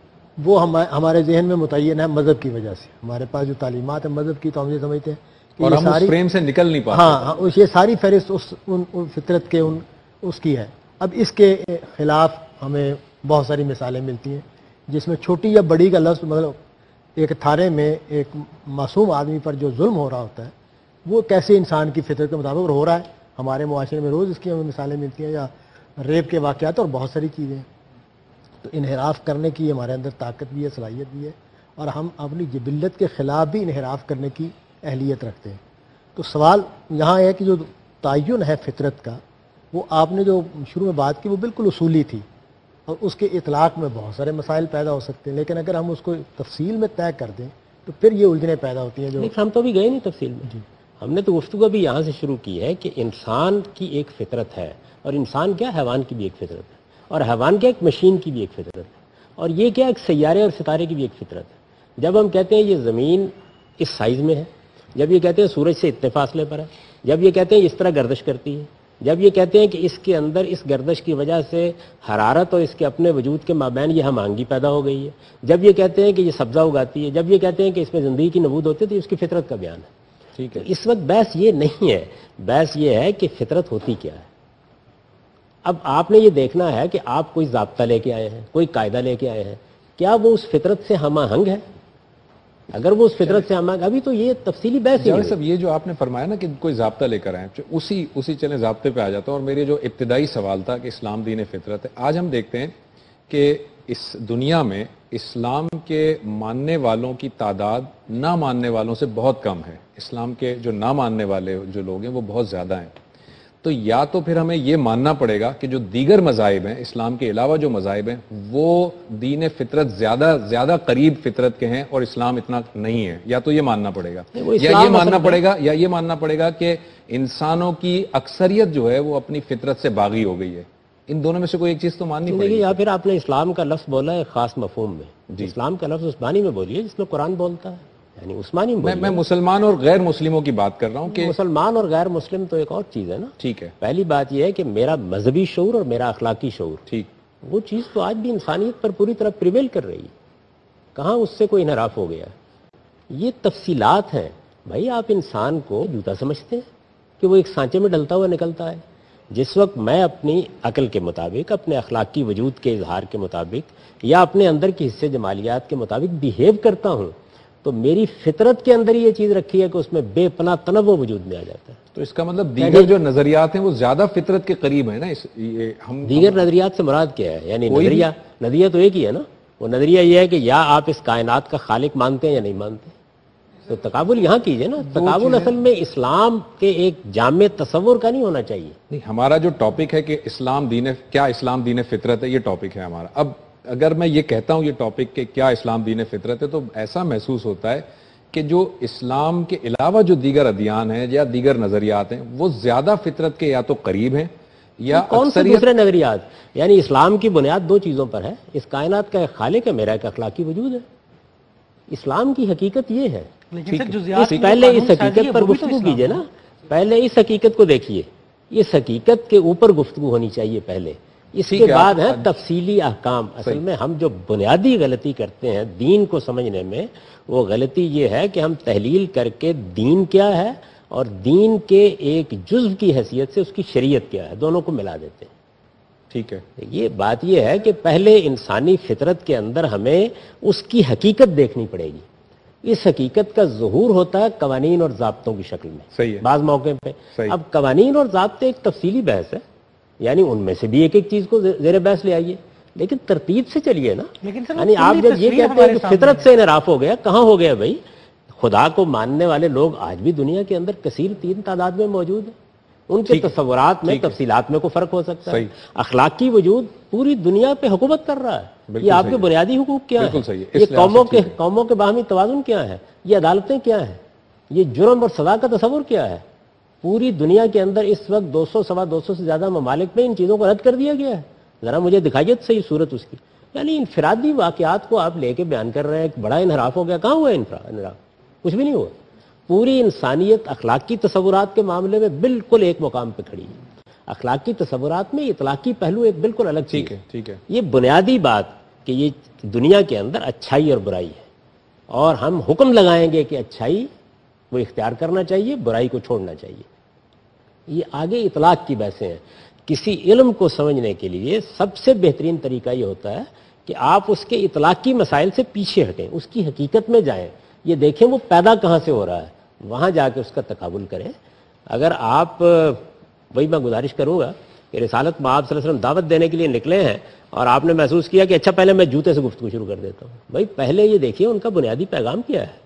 F: وہ ہمارے ذہن میں متعین ہے مذہب کی وجہ سے. ہمارے پاس جو تعلیمات ہیں مذہب کی تو ہم یہ سمجھتے ہیں کہ
A: اور
F: یہ
A: ہم
F: ساری
A: اس فریم سے نکل نہیں پاتے.
F: ہاں یہ ساری فہرست اس ان فطرت کے ان اس کی ہے. اب اس کے خلاف ہمیں بہت ساری مثالیں ملتی ہیں جس میں چھوٹی یا بڑی کا لفظ، مطلب ایک تھارے میں ایک معصوم آدمی پر جو ظلم ہو رہا ہوتا ہے وہ کیسے انسان کی فطرت کے مطابق ہو رہا ہے. ہمارے معاشرے میں روز اس کی ہمیں مثالیں ملتی ہیں، یا ریپ کے واقعات اور بہت ساری چیزیں. تو انحراف کرنے کی ہمارے اندر طاقت بھی ہے، صلاحیت بھی ہے، اور ہم اپنی جبلت کے خلاف بھی انحراف کرنے کی اہلیت رکھتے ہیں. تو سوال یہاں ہے کہ جو تعین ہے فطرت کا، وہ آپ نے جو شروع میں بات کی وہ بالکل اصولی تھی، اور اس کے اطلاق میں بہت سارے مسائل پیدا ہو سکتے ہیں، لیکن اگر ہم اس کو تفصیل میں طے کر دیں تو پھر یہ الجھنیں پیدا ہوتی ہیں. جو
B: ہم تو بھی گئے نہیں تفصیل میں جی. ہم نے تو گفتگو ابھی یہاں سے شروع کی ہے کہ انسان کی ایک فطرت ہے، اور انسان کیا حیوان کی بھی ایک فطرت ہے، اور حیوان کیا ایک مشین کی بھی ایک فطرت ہے، اور یہ کیا ایک سیارے اور ستارے کی بھی ایک فطرت ہے. جب ہم کہتے ہیں یہ زمین اس سائز میں ہے، جب یہ کہتے ہیں سورج سے اتنے فاصلے پر ہے، جب یہ کہتے ہیں اس طرح گردش کرتی ہے، جب یہ کہتے ہیں کہ اس کے اندر اس گردش کی وجہ سے حرارت اور اس کے اپنے وجود کے مابین یہ ہم آہنگی پیدا ہو گئی ہے، جب یہ کہتے ہیں کہ یہ سبزہ اگاتی ہے، جب یہ کہتے ہیں کہ اس میں زندگی کی نبود ہوتی ہے، تو اس کی فطرت کا بیان ہے. ٹھیک ہے، اس وقت بحث یہ نہیں ہے، بحث یہ ہے کہ فطرت ہوتی کیا ہے. اب آپ نے یہ دیکھنا ہے کہ آپ کوئی ضابطہ لے کے آئے ہیں، کوئی قاعدہ لے کے آئے ہیں، کیا وہ اس فطرت سے ہم آہنگ ہے؟ اگر وہ اس فطرت سے ہم آہنگ، ابھی تو یہ تفصیلی بحث ہے.
A: صاحب یہ جو آپ نے فرمایا نا کہ کوئی ضابطہ لے کر آئے، اسی اسی چلیں ضابطے پہ آ جاتا ہوں. اور میرے جو ابتدائی سوال تھا کہ اسلام دین فطرت ہے، آج ہم دیکھتے ہیں کہ اس دنیا میں اسلام کے ماننے والوں کی تعداد نہ ماننے والوں سے بہت کم ہے. اسلام کے جو نہ ماننے والے جو لوگ ہیں وہ بہت زیادہ ہیں. تو یا تو پھر ہمیں یہ ماننا پڑے گا کہ جو دیگر مذاہب ہیں اسلام کے علاوہ جو مذاہب ہیں وہ دین فطرت زیادہ زیادہ قریب فطرت کے ہیں اور اسلام اتنا نہیں ہے، یا تو یہ ماننا پڑے گا، یا یہ ماننا پڑے گا یا یہ ماننا پڑے گا کہ انسانوں کی اکثریت جو ہے وہ اپنی فطرت سے باغی ہو گئی ہے. ان دونوں میں سے کوئی ایک چیز تو ماننی پڑے گی.
B: یا پھر آپ نے اسلام کا لفظ بولا ہے خاص مفہوم میں، اسلام کا لفظ اس معنی میں بولیے جس میں قرآن بولتا ہے، یعنی اس معنی میں.
A: میں مسلمان اور غیر مسلموں کی بات کر رہا ہوں کہ
B: مسلمان اور غیر مسلم تو ایک اور چیز ہے نا.
A: ٹھیک ہے،
B: پہلی بات یہ ہے کہ میرا مذہبی شعور اور میرا اخلاقی شعور،
A: ٹھیک،
B: وہ چیز تو آج بھی انسانیت پر پوری طرح پریویل کر رہی ہے. کہاں اس سے کوئی انحراف ہو گیا ہے؟ یہ تفصیلات ہیں. بھائی آپ انسان کو جوتا سمجھتے ہیں کہ وہ ایک سانچے میں ڈلتا ہوا نکلتا ہے. جس وقت میں اپنی عقل کے مطابق، اپنے اخلاقی وجود کے اظہار کے مطابق یا اپنے اندر کے حصے جمالیات کے مطابق بیہیو کرتا ہوں، تو میری فطرت کے اندر یہ چیز رکھی ہے کہ اس میں بے پناہ تنوع وجود میں آ جاتا ہے.
A: تو اس کا مطلب دیگر جو نظریات ہیں وہ زیادہ فطرت کے قریب ہیں نا. اس یہ ہم
B: دیگر نظریات سے مراد کیا ہے؟ یعنی نظریہ نظریہ تو ایک ہی ہے نا. وہ نظریہ یہ ہے کہ یا آپ اس کائنات کا خالق مانتے ہیں یا نہیں مانتے. تو تقابل یہاں کیجئے نا. تقابل اصل میں اسلام کے ایک جامع تصور کا نہیں ہونا چاہیے.
A: نہیں، ہمارا جو ٹاپک ہے کہ اسلام دین کیا اسلام دین فطرت ہے، یہ ٹاپک ہے ہمارا. اب اگر میں یہ کہتا ہوں یہ ٹاپک کہ کیا اسلام دین فطرت ہے، تو ایسا محسوس ہوتا ہے کہ جو اسلام کے علاوہ جو دیگر ادیان ہیں یا دیگر نظریات ہیں وہ زیادہ فطرت کے یا تو قریب ہیں یا
B: کون سے دوسرے نظریات؟ یعنی اسلام کی بنیاد دو چیزوں پر ہے، اس کائنات کا ایک خالق ہے، میرا ایک اخلاقی وجود ہے۔ اسلام کی حقیقت یہ ہے۔ اس پہلے اس حقیقت پر گفتگو کیجئے نا، پہلے اس حقیقت کو دیکھیے، اس حقیقت کے اوپر گفتگو ہونی چاہیے پہلے، اس کے بعد ہے تفصیلی احکام۔ اصل میں ہم جو بنیادی غلطی کرتے ہیں دین کو سمجھنے میں، وہ غلطی یہ ہے کہ ہم تحلیل کر کے دین کیا ہے اور دین کے ایک جزو کی حیثیت سے اس کی شریعت کیا ہے، دونوں کو ملا دیتے ہیں۔
A: ٹھیک ہے،
B: یہ بات یہ ہے کہ پہلے انسانی فطرت کے اندر ہمیں اس کی حقیقت دیکھنی پڑے گی۔ اس حقیقت کا ظہور ہوتا ہے قوانین اور ضابطوں کی شکل میں،
A: صحیح ہے،
B: بعض موقع پہ۔
A: صحیح۔
B: اب قوانین اور ضابطے ایک تفصیلی بحث ہے، یعنی ان میں سے بھی ایک ایک چیز کو زیر بحث لے آئیے، لیکن ترتیب سے چلیے نا۔ یعنی آپ جب یہ کہتے ہیں کہ فطرت سے انحراف ہو گیا، کہاں ہو گیا بھائی؟ خدا کو ماننے والے لوگ آج بھی دنیا کے اندر کثیر تین تعداد میں موجود ہیں، ان کے تصورات میں تفصیلات میں کوئی فرق ہو سکتا ہے۔ اخلاقی وجود پوری دنیا پہ حکومت کر رہا ہے۔ یہ آپ کے بنیادی حقوق کیا ہیں؟ یہ قوموں کے قوموں کے باہمی توازن کیا ہے؟ یہ عدالتیں کیا ہیں؟ یہ جرم اور سزا کا تصور کیا ہے؟ پوری دنیا کے اندر اس وقت دو سو سوا دو سو سے زیادہ ممالک میں ان چیزوں کو رد کر دیا گیا ہے۔ ذرا مجھے دکھائیے صحیح صورت اس کی۔ یعنی انفرادی واقعات کو آپ لے کے بیان کر رہے ہیں کہ بڑا انحراف ہو گیا، کہاں ہوا انحراف؟ کچھ بھی نہیں ہوا۔ پوری انسانیت اخلاقی تصورات کے معاملے میں بالکل ایک مقام پہ کھڑی ہے۔ اخلاقی تصورات میں اطلاقی پہلو ایک بالکل الگ چیز ہے۔
A: ٹھیک ہے،
B: یہ بنیادی بات کہ یہ دنیا کے اندر اچھائی اور برائی ہے، اور ہم حکم لگائیں گے کہ اچھائی وہ اختیار کرنا چاہیے، برائی کو چھوڑنا چاہیے۔ یہ آگے اطلاق کی بحثیں ہیں۔ کسی علم کو سمجھنے کے لیے سب سے بہترین طریقہ یہ ہوتا ہے کہ آپ اس کے اطلاقی مسائل سے پیچھے ہٹیں، اس کی حقیقت میں جائیں، یہ دیکھیں وہ پیدا کہاں سے ہو رہا ہے، وہاں جا کے اس کا تقابل کریں۔ اگر آپ، وہی میں گزارش کروں گا کہ رسالت میں آپ صلی اللہ علیہ وسلم دعوت دینے کے لیے نکلے ہیں اور آپ نے محسوس کیا کہ اچھا پہلے میں جوتے سے گفتگو شروع کر دیتا ہوں، بھائی پہلے یہ دیکھیے ان کا بنیادی پیغام کیا ہے۔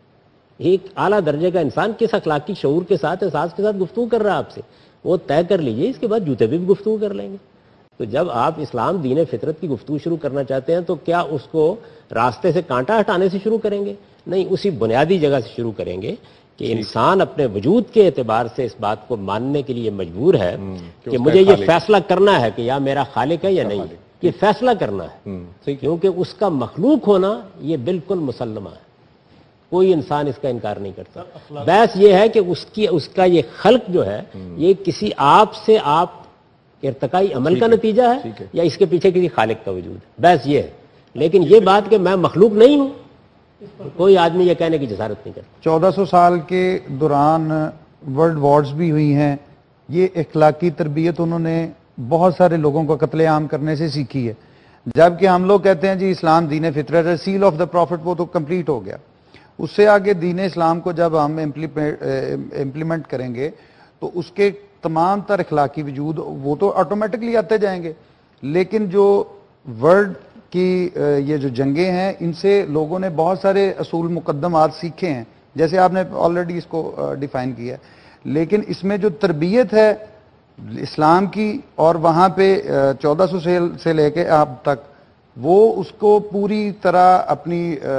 B: ایک اعلیٰ درجے کا انسان کس اخلاقی شعور کے ساتھ، احساس کے ساتھ گفتگو کر رہا ہے آپ سے، وہ طے کر لیجئے، اس کے بعد جوتے بھی گفتگو کر لیں گے۔ تو جب آپ اسلام دین فطرت کی گفتگو شروع کرنا چاہتے ہیں تو کیا اس کو راستے سے کانٹا ہٹانے سے شروع کریں گے؟ نہیں، اسی بنیادی جگہ سے شروع کریں گے کہ انسان اپنے وجود کے اعتبار سے اس بات کو ماننے کے لیے مجبور ہے کہ مجھے یہ فیصلہ کرنا ہے کہ یا میرا خالق ہے یا نہیں، یہ فیصلہ کرنا ہے، کیونکہ اس کا مخلوق ہونا یہ بالکل مسلمہ ہے، کوئی انسان اس کا انکار نہیں کرتا۔ بحث یہ ہے کہ اس کی اس کا یہ خلق جو ہے یہ کسی آپ سے آپ ارتقائی عمل کا نتیجہ ہے یا اس کے پیچھے کسی خالق کا وجود ہے، بحث یہ ہے۔ لیکن یہ بات کہ میں مخلوق نہیں ہوں، کوئی آدمی یہ کہنے کی جسارت نہیں کرتا۔
G: چودہ سو سال کے دوران ورلڈ وارز بھی ہوئی ہیں، یہ اخلاقی تربیت انہوں نے بہت سارے لوگوں کو قتل عام کرنے سے سیکھی ہے، جبکہ ہم لوگ کہتے ہیں جی اسلام دین فطرت ہے، سیل آف دا پروفٹ وہ تو کمپلیٹ ہو گیا۔ اس سے آگے دین اسلام کو جب ہم امپلیمنٹ کریں گے تو اس کے تمام تر اخلاقی وجود وہ تو آٹومیٹکلی آتے جائیں گے، لیکن جو ورلڈ کی یہ جو جنگیں ہیں ان سے لوگوں نے بہت سارے اصول مقدمات سیکھے ہیں، جیسے آپ نے آلریڈی اس کو ڈیفائن کیا ہے، لیکن اس میں جو تربیت ہے اسلام کی اور وہاں پہ چودہ سو سے لے کے اب تک وہ اس کو پوری طرح اپنی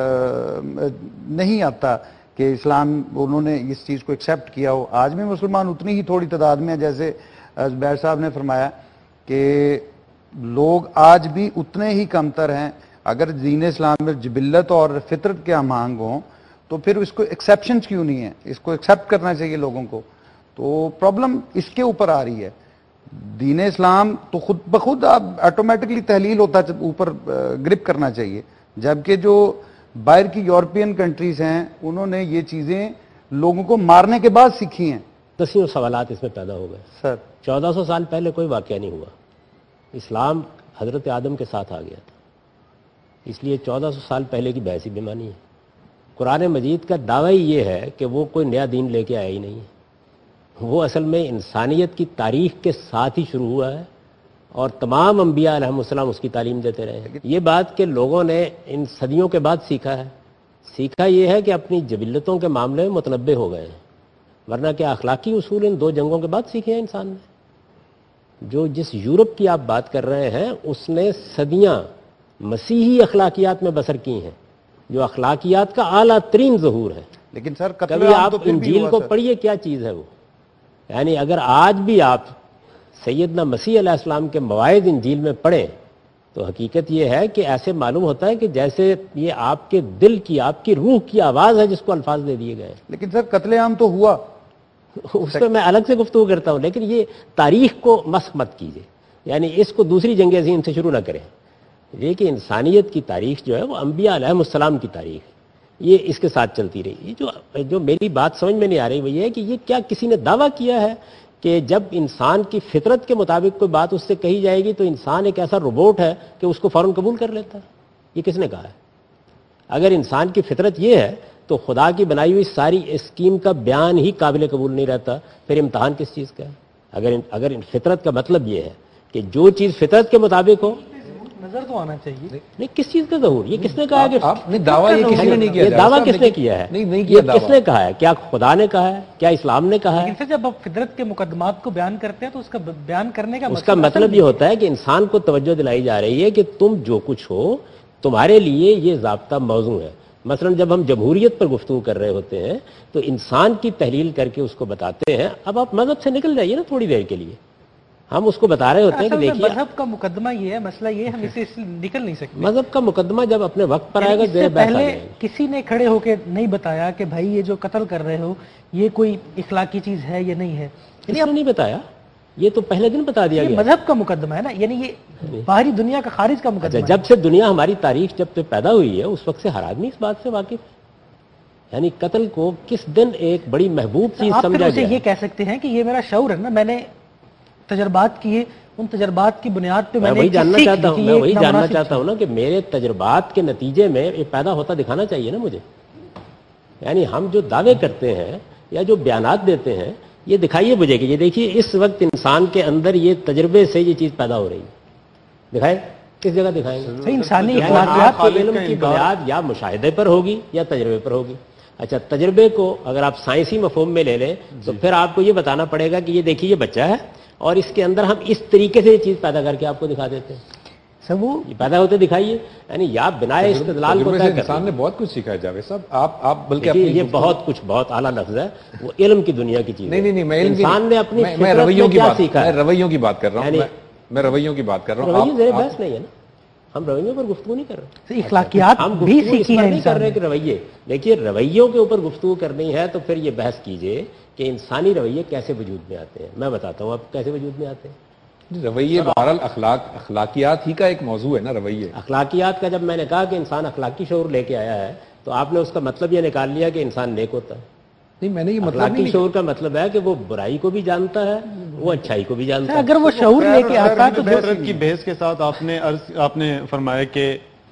G: نہیں آتا کہ اسلام انہوں نے اس چیز کو ایکسیپٹ کیا ہو۔ آج بھی مسلمان اتنی ہی تھوڑی تعداد میں، جیسے زبیر صاحب نے فرمایا کہ لوگ آج بھی اتنے ہی کمتر ہیں۔ اگر دین اسلام میں جبلت اور فطرت کے ہم آہنگ ہوں تو پھر اس کو ایکسیپشنز کیوں نہیں ہیں؟ اس کو ایکسیپٹ کرنا چاہیے لوگوں کو۔ تو پرابلم اس کے اوپر آ رہی ہے۔ دین اسلام تو خود بخود آپ آٹومیٹکلی تحلیل ہوتا اوپر گرپ کرنا چاہیے، جبکہ جو باہر کی یورپین کنٹریز ہیں انہوں نے یہ چیزیں لوگوں کو مارنے کے بعد سیکھی ہیں۔
B: دسیوں سوالات اس میں پیدا ہو گئے
G: سر۔
B: چودہ سو سال پہلے کوئی واقعہ نہیں ہوا، اسلام حضرت آدم کے ساتھ آ گیا تھا، اس لیے چودہ سو سال پہلے کی بحثی بیمانی ہے۔ قرآن مجید کا دعویٰ یہ ہے کہ وہ کوئی نیا دین لے کے آیا ہی نہیں ہے، وہ اصل میں انسانیت کی تاریخ کے ساتھ ہی شروع ہوا ہے اور تمام انبیاء علیہ السلام اس کی تعلیم دیتے رہے ہیں۔ یہ بات کہ لوگوں نے ان صدیوں کے بعد سیکھا ہے، سیکھا یہ ہے کہ اپنی جبلتوں کے معاملے میں متنبع ہو گئے ہیں، ورنہ کہ اخلاقی اصول ان دو جنگوں کے بعد سیکھے ہیں انسان نے۔ جو جس یورپ کی آپ بات کر رہے ہیں اس نے صدیاں مسیحی اخلاقیات میں بسر کی ہیں، جو اخلاقیات کا اعلیٰ ترین ظہور ہے.
G: لیکن سر قتل
B: کبھی
G: عام
B: آپ
G: تو پھر بھی
B: انجیل
G: ہوا
B: کو
G: سر.
B: پڑھیے کیا چیز ہے وہ. یعنی اگر آج بھی آپ سیدنا مسیح علیہ السلام کے مواعظ انجیل میں پڑھیں تو حقیقت یہ ہے کہ ایسے معلوم ہوتا ہے کہ جیسے یہ آپ کے دل کی, آپ کی روح کی آواز ہے جس کو الفاظ دے دیے گئے ہیں.
G: لیکن سر قتل عام تو ہوا,
B: اس پہ میں الگ سے گفتگو کرتا ہوں, لیکن یہ تاریخ کو مسخ مت کیجیے, یعنی اس کو دوسری جنگ عظیم سے شروع نہ کریں. یہ کہ انسانیت کی تاریخ جو ہے وہ انبیاء علیہ السلام کی تاریخ ہے, یہ اس کے ساتھ چلتی رہی. یہ جو جو میری بات سمجھ میں نہیں آ رہی وہ یہ ہے کہ یہ کیا کسی نے دعویٰ کیا ہے کہ جب انسان کی فطرت کے مطابق کوئی بات اس سے کہی جائے گی تو انسان ایک ایسا روبوٹ ہے کہ اس کو فوراً قبول کر لیتا ہے؟ یہ کس نے کہا ہے؟ اگر انسان کی فطرت یہ ہے تو خدا کی بنائی ہوئی ساری اسکیم کا بیان ہی قابل قبول نہیں رہتا, پھر امتحان کس چیز کا ہے؟ اگر اگر فطرت کا مطلب یہ ہے کہ جو چیز فطرت کے مطابق ہو,
C: نظر تو آنا چاہیے.
B: نہیں, کس چیز کا ظہور؟ یہ کس نے کہا کہ
A: آپ نے دعویٰ یہ کسی نے نہیں کیا,
B: یہ دعویٰ کس نے کیا ہے؟
A: نہیں نہیں کیا
B: یہ کس نے کہا ہے؟ کیا خدا نے کہا ہے؟ کیا اسلام نے کہا ہے؟
C: لیکن پھر جب آپ فطرت کے مقدمات کو بیان کرتے ہیں تو اس کا بیان کرنے کا
B: اس کا مطلب یہ ہوتا ہے کہ انسان کو توجہ دلائی جا رہی ہے کہ تم جو کچھ ہو تمہارے لیے یہ ضابطہ موضوع ہے. مثلا جب ہم جمہوریت پر گفتگو کر رہے ہوتے ہیں تو انسان کی تحلیل کر کے اس کو بتاتے ہیں. اب آپ مذہب سے نکل جائیے نا تھوڑی دیر کے لیے, ہم اس کو بتا رہے ہوتے ہیں کہ دیکھیے
C: مذہب کا مقدمہ یہ ہے, مسئلہ یہ ہے, ہم اسے نکل نہیں سکتے.
B: مذہب کا مقدمہ جب اپنے وقت پر آئے گا,
C: اس سے پہلے کسی نے کھڑے ہو کے نہیں بتایا کہ بھائی یہ جو قتل کر رہے ہو یہ کوئی اخلاقی چیز ہے یا نہیں ہے.
B: یعنی ہم نہیں بتایا, یہ تو پہلے دن بتا دیا گیا.
C: مذہب کا مقدمہ ہے نا, یعنی یہ باہری دنیا کا خارج کا مقدمہ ہے.
B: جب سے دنیا ہماری تاریخ جب سے پیدا ہوئی ہے اس وقت سے ہر آدمی اس بات سے واقف, یعنی قتل کو کس دن ایک بڑی محبوب چیز سمجھا گیا.
C: یہ کہہ سکتے ہیں کہ یہ میرا شعور ہے نا, میں نے تجربات کیے, ان تجربات کی بنیاد پہ میں
B: وہی جاننا چاہتا ہوں میں وہی جاننا چاہتا ہوں نا کہ میرے تجربات کے نتیجے میں یہ پیدا ہوتا دکھانا چاہیے نا مجھے. یعنی ہم جو دعوے کرتے ہیں یا جو بیانات دیتے ہیں یہ دکھائیے مجھے کہ یہ دیکھیے اس وقت انسان کے اندر یہ تجربے سے یہ چیز پیدا ہو رہی ہے. دکھائے, کس جگہ دکھائیں گے؟
C: انسانی
B: اخلاقیات کے علم کی بنیاد یا مشاہدے پر ہوگی یا تجربے پر ہوگی. اچھا, تجربے کو اگر آپ سائنسی مفہوم میں لے لیں تو پھر آپ کو یہ بتانا پڑے گا کہ یہ دیکھیے یہ بچہ ہے اور اس کے اندر ہم اس طریقے سے یہ چیز پیدا کر کے آپ کو دکھا دیتے ہیں.
C: سب وہ
B: پیدا ہوتے دکھائیے, یعنی یا بنا استدلال کو طے
A: انسان نے بہت کچھ سیکھا ہے جاوید صاحب. آپ آپ بلکہ
B: یہ بہت کچھ بہت اعلیٰ لفظ ہے, وہ علم کی دنیا کی چیز.
A: نہیں نہیں میں
B: انسان نے اپنی
A: میں رویوں کی بات
B: سیکھا,
A: میں رویوں کی بات کر رہا ہوں, میں رویوں کی بات کر رہا ہوں.
B: رویے زیر بحث نہیں ہے نا, ہم رویوں پر گفتگو نہیں کر رہے.
C: اخلاقیات
B: ہم
C: بھی سیکھی ہیں
B: نہیں کر رہے کہ رویے, دیکھیے رویوں کے اوپر گفتگو کرنی ہے تو پھر یہ بحث کیجئے کہ انسانی رویے کیسے وجود میں آتے ہیں. میں بتاتا ہوں آپ کیسے وجود میں آتے ہیں.
A: رویے بہرحال اخلاق اخلاقیات ہی کا ایک موضوع ہے نا رویے.
B: اخلاقیات کا جب میں نے کہا کہ انسان اخلاقی شعور لے کے آیا ہے تو آپ نے اس کا مطلب یہ نکال لیا کہ انسان نیک ہوتا ہے.
A: نہیں, میں نے یہ مطلب
B: اخلاقی شعور کا مطلب ہے کہ وہ برائی کو بھی جانتا ہے, وہ اچھائی کو بھی جانتا ہے.
C: اگر وہ شعور لے کے آتا تو
D: فطرت کی بحث کے ساتھ آپ نے عرض آپ نے فرمایا کہ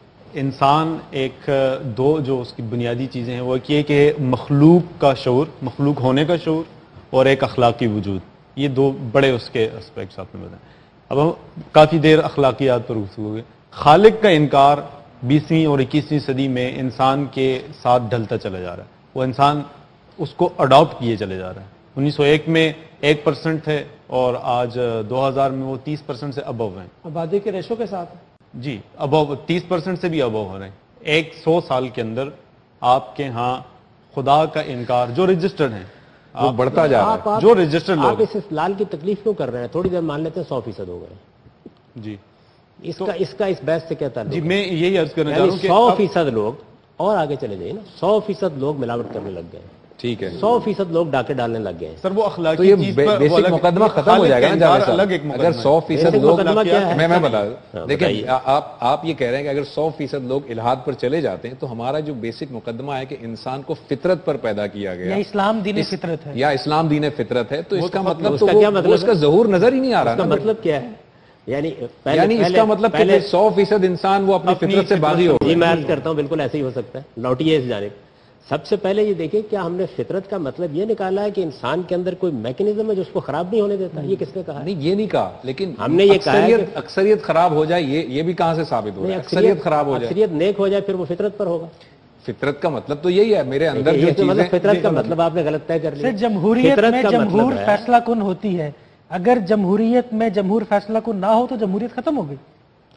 D: انسان ایک دو جو اس کی بنیادی چیزیں ہیں وہ یہ کہ مخلوق کا شعور, مخلوق ہونے کا شعور, اور ایک اخلاقی وجود. یہ دو بڑے اس کے اسپیکٹس آپ نے بتائے. اب ہم کافی دیر اخلاقیات پر گفتگو ہوئے. خالق کا انکار بیسویں اور اکیسویں صدی میں انسان کے ساتھ ڈھلتا چلا جا رہا ہے. وہ انسان اس کو اڈاپٹ کیے چلے جا رہا ہے. انیس سو ایک میں ایک پرسنٹ تھے اور آج دو ہزار میں وہ تیس پرسنٹ سے ابو ہیں.
E: آبادی کے ریشو کے ساتھ
D: جی ابو تیس پرسنٹ سے بھی ابو ہو رہے ہیں. ایک سو سال کے اندر آپ کے ہاں خدا کا انکار جو رجسٹرڈ ہیں
A: وہ بڑھتا جا رہا ہے.
D: جو رجسٹرڈ
B: آپ
D: لوگ
B: اس استدلال کی تکلیف کیوں کر رہے ہیں؟ تھوڑی دیر مان لیتے ہیں سو فیصد ہو گئے.
D: جی
B: اس کا اس کا اس بحث سے کیا تعلق؟
D: جی میں یہی عرض کرنا چاہ رہا ہوں کہ
B: سو فیصد لوگ اور آگے چلے جائیے نا, سو فیصد لوگ ملاوٹ کرنے لگ گئے.
A: ٹھیک ہے,
B: سو فیصد لوگ ڈاکے ڈالنے لگ گئے.
D: سر وہ
A: تو
D: اخلاقی
A: یہ
D: چیز پر
A: بیسک مقدمہ ختم ہو جائے گا نا جاوید صاحب. اگر سو فیصد لوگ میں میں بتا دوں, دیکھیں آپ آپ یہ کہہ رہے ہیں کہ اگر سو فیصد لوگ الحاد پر چلے جاتے ہیں تو ہمارا جو بیسک مقدمہ ہے کہ انسان کو فطرت پر پیدا کیا گیا,
C: یا اسلام دین فطرت ہے,
A: یا اسلام دین فطرت ہے, تو اس کا مطلب
B: اس کا کیا مطلب,
A: اس کا ظہور نظر ہی نہیں آ رہا.
B: اس کا مطلب کیا ہے؟ یعنی
A: یعنی اس کا مطلب کہ سو فیصد انسان وہ اپنی فطرت سے باغی ہو.
B: جی میں عرض کرتا ہوں بالکل ایسے ہی ہو سکتا ہے. لوٹیے اس جانب. سب سے پہلے یہ دیکھیں کیا ہم نے فطرت کا مطلب یہ نکالا ہے کہ انسان کے اندر کوئی میکنزم ہے جو اس کو خراب نہیں ہونے دیتا؟ یہ کس نے کہا؟
A: نہیں یہ نہیں کہا, لیکن
B: ہم نے یہ کہا ہے
A: اکثریت خراب ہو جائے یہ یہ بھی کہاں سے ثابت ہو رہا ہے؟ اکثریت خراب ہو جائے,
B: اکثریت نیک ہو جائے پھر وہ فطرت پر ہوگا.
A: فطرت کا مطلب تو یہی ہے میرے اندر جو چیزیں.
B: فطرت کا مطلب آپ نے غلط طے کر لیا.
C: جمہوریت میں جمہور فیصلہ کن ہوتی ہے, اگر جمہوریت میں جمہور فیصلہ کن نہ ہو تو جمہوریت ختم ہو گئی.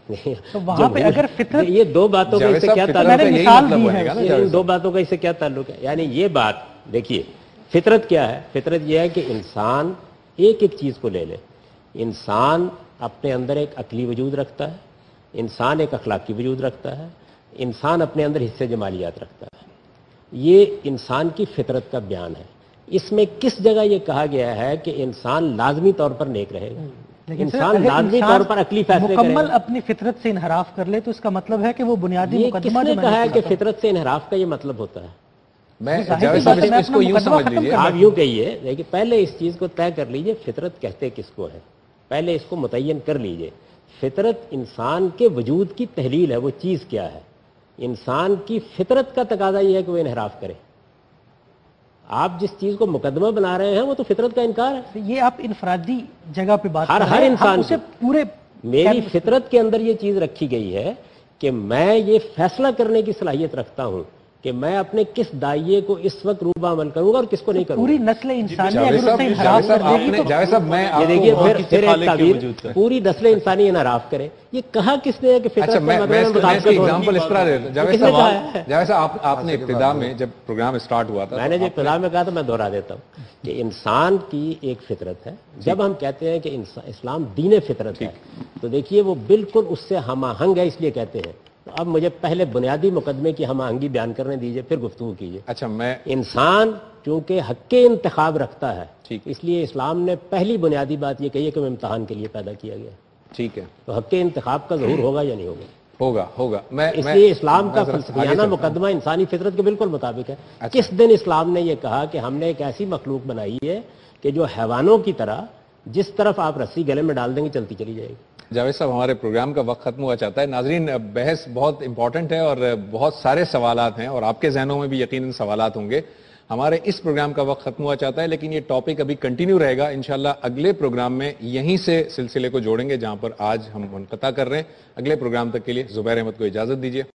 C: تو وہاں پہ اگر فطرت،
B: یہ دو باتوں کا اس سے کیا تعلق ہے؟
C: مثال دی ہے،
B: ان دو باتوں کا اس سے کیا تعلق ہے؟ یعنی یہ بات دیکھیے، فطرت کیا ہے؟ فطرت یہ ہے کہ انسان ایک ایک چیز کو لے لے. انسان اپنے اندر ایک عقلی وجود رکھتا ہے، انسان ایک اخلاقی وجود رکھتا ہے، انسان اپنے اندر حصے جمالیات رکھتا ہے. یہ انسان کی فطرت کا بیان ہے. اس میں کس جگہ یہ کہا گیا ہے کہ انسان لازمی طور پر نیک رہے گا؟ انسان لازمی طور پر عقلی فیصلے کرے
C: مکمل اپنی فطرت سے انحراف کر لے تو اس کا مطلب ہے کہ وہ بنیادی
B: یہ کس
C: مقدمہ
B: نے
C: جو
B: کہا ہے
C: میں
B: کہ
C: نے
B: فطرت سے انحراف کا یہ مطلب ہوتا ہے؟
A: میں
C: ظاہر
A: جاوید
C: سی
A: صاحب
C: بات ہے، میں
A: اس کو
C: اپنا
A: یوں
C: مقدمہ
A: سمجھ
C: ختم
A: لیجیے.
C: کر
B: آپ یوں کہیے، دیکھیے پہلے اس چیز کو طے کر لیجئے فطرت کہتے کس کو ہے، پہلے اس کو متعین کر لیجئے. فطرت انسان کے وجود کی تحلیل ہے، وہ چیز کیا ہے. انسان کی فطرت کا تقاضا یہ ہے کہ وہ انحراف کرے. آپ جس چیز کو مقدمہ بنا رہے ہیں وہ تو فطرت کا انکار ہے.
C: یہ آپ انفرادی جگہ پہ بات
B: ہر
C: کر رہے
B: ہر
C: ہیں، ہم
B: انسان
C: اسے
B: کی.
C: پورے
B: میری فطرت کے اندر یہ چیز رکھی گئی ہے کہ میں یہ فیصلہ کرنے کی صلاحیت رکھتا ہوں کہ میں اپنے کس دائیے کو اس وقت روبہ عمل کروں گا اور کس کو نہیں کروں گا.
C: پوری نسل انسانی
A: جاوید
C: اگر
A: صاحب
C: اسے
A: جاوید
C: انحراف
A: صاحب
C: کر
A: آپ
C: دے گی
A: نے
C: تو
A: جاوید صاحب میں
B: یہ
A: آپ
B: دیکھیے
A: کو
B: پھر پھر ایک
D: خالق کے
B: تعبیر
D: وجود کا.
B: پوری نسل انسانی انحراف کرے. یہ کہا کس نے ہے کہ
A: اچھا
B: فطرت
A: میں
B: کا
A: میں اس
B: مطلب
A: کو- میں اس کی
B: مطابقت ہو؟
A: ایگزامپل اس طرح دیتا ہوں. جاوید
B: کس نے
A: صاحب
B: کہا
A: آپ-
B: ہے؟
A: جاوید صاحب آپ آپ نے ابتدا میں جب پروگرام اسٹارٹ ہوا تھا
B: میں نے
A: تو
B: جو
A: آپ نے-
B: ابتدا میں کہا تھا میں دوہرا دیتا ہوں کہ انسان کی ایک فطرت ہے. جب ہم کہتے ہیں کہ انسان- اسلام دین فطرت ہے تو دیکھیے وہ بالکل اس سے ہم آہنگ ہے، اس لیے کہتے ہیں. تو اب مجھے پہلے بنیادی مقدمے کی ہم آہنگی بیان کرنے دیجئے، پھر گفتگو کیجئے.
A: اچھا میں
B: انسان چونکہ حق انتخاب رکھتا ہے،
A: ٹھیک.
B: اس لیے اسلام نے پہلی بنیادی بات یہ کہی ہے کہ وہ امتحان کے لیے پیدا کیا گیا.
A: ٹھیک ہے،
B: تو حق انتخاب کا ظہور ہوگا یا نہیں ہوگا؟
A: ہوگا ہوگا. میں
B: اس
A: میں-
B: لیے اسلام کا
A: میں ذرا آگے
B: فلسفیانہ
A: چلتا ہوں.
B: مقدمہ انسانی فطرت کے بالکل مطابق ہے.
A: اچھا.
B: کس دن اسلام نے یہ کہا کہ ہم نے ایک ایسی مخلوق بنائی ہے کہ جو حیوانوں کی طرح جس طرف آپ رسی گلے میں ڈال دیں گے چلتی چلی جائے گی.
A: جاوید صاحب ہمارے پروگرام کا وقت ختم ہوا چاہتا ہے. ناظرین بحث بہت امپورٹنٹ ہے اور بہت سارے سوالات ہیں اور آپ کے ذہنوں میں بھی یقیناً سوالات ہوں گے. ہمارے اس پروگرام کا وقت ختم ہوا چاہتا ہے لیکن یہ ٹاپک ابھی کنٹینیو رہے گا. انشاءاللہ اگلے پروگرام میں یہیں سے سلسلے کو جوڑیں گے جہاں پر آج ہم منقطع کر رہے ہیں. اگلے پروگرام تک کے لیے زبیر احمد کو اجازت دیجیے.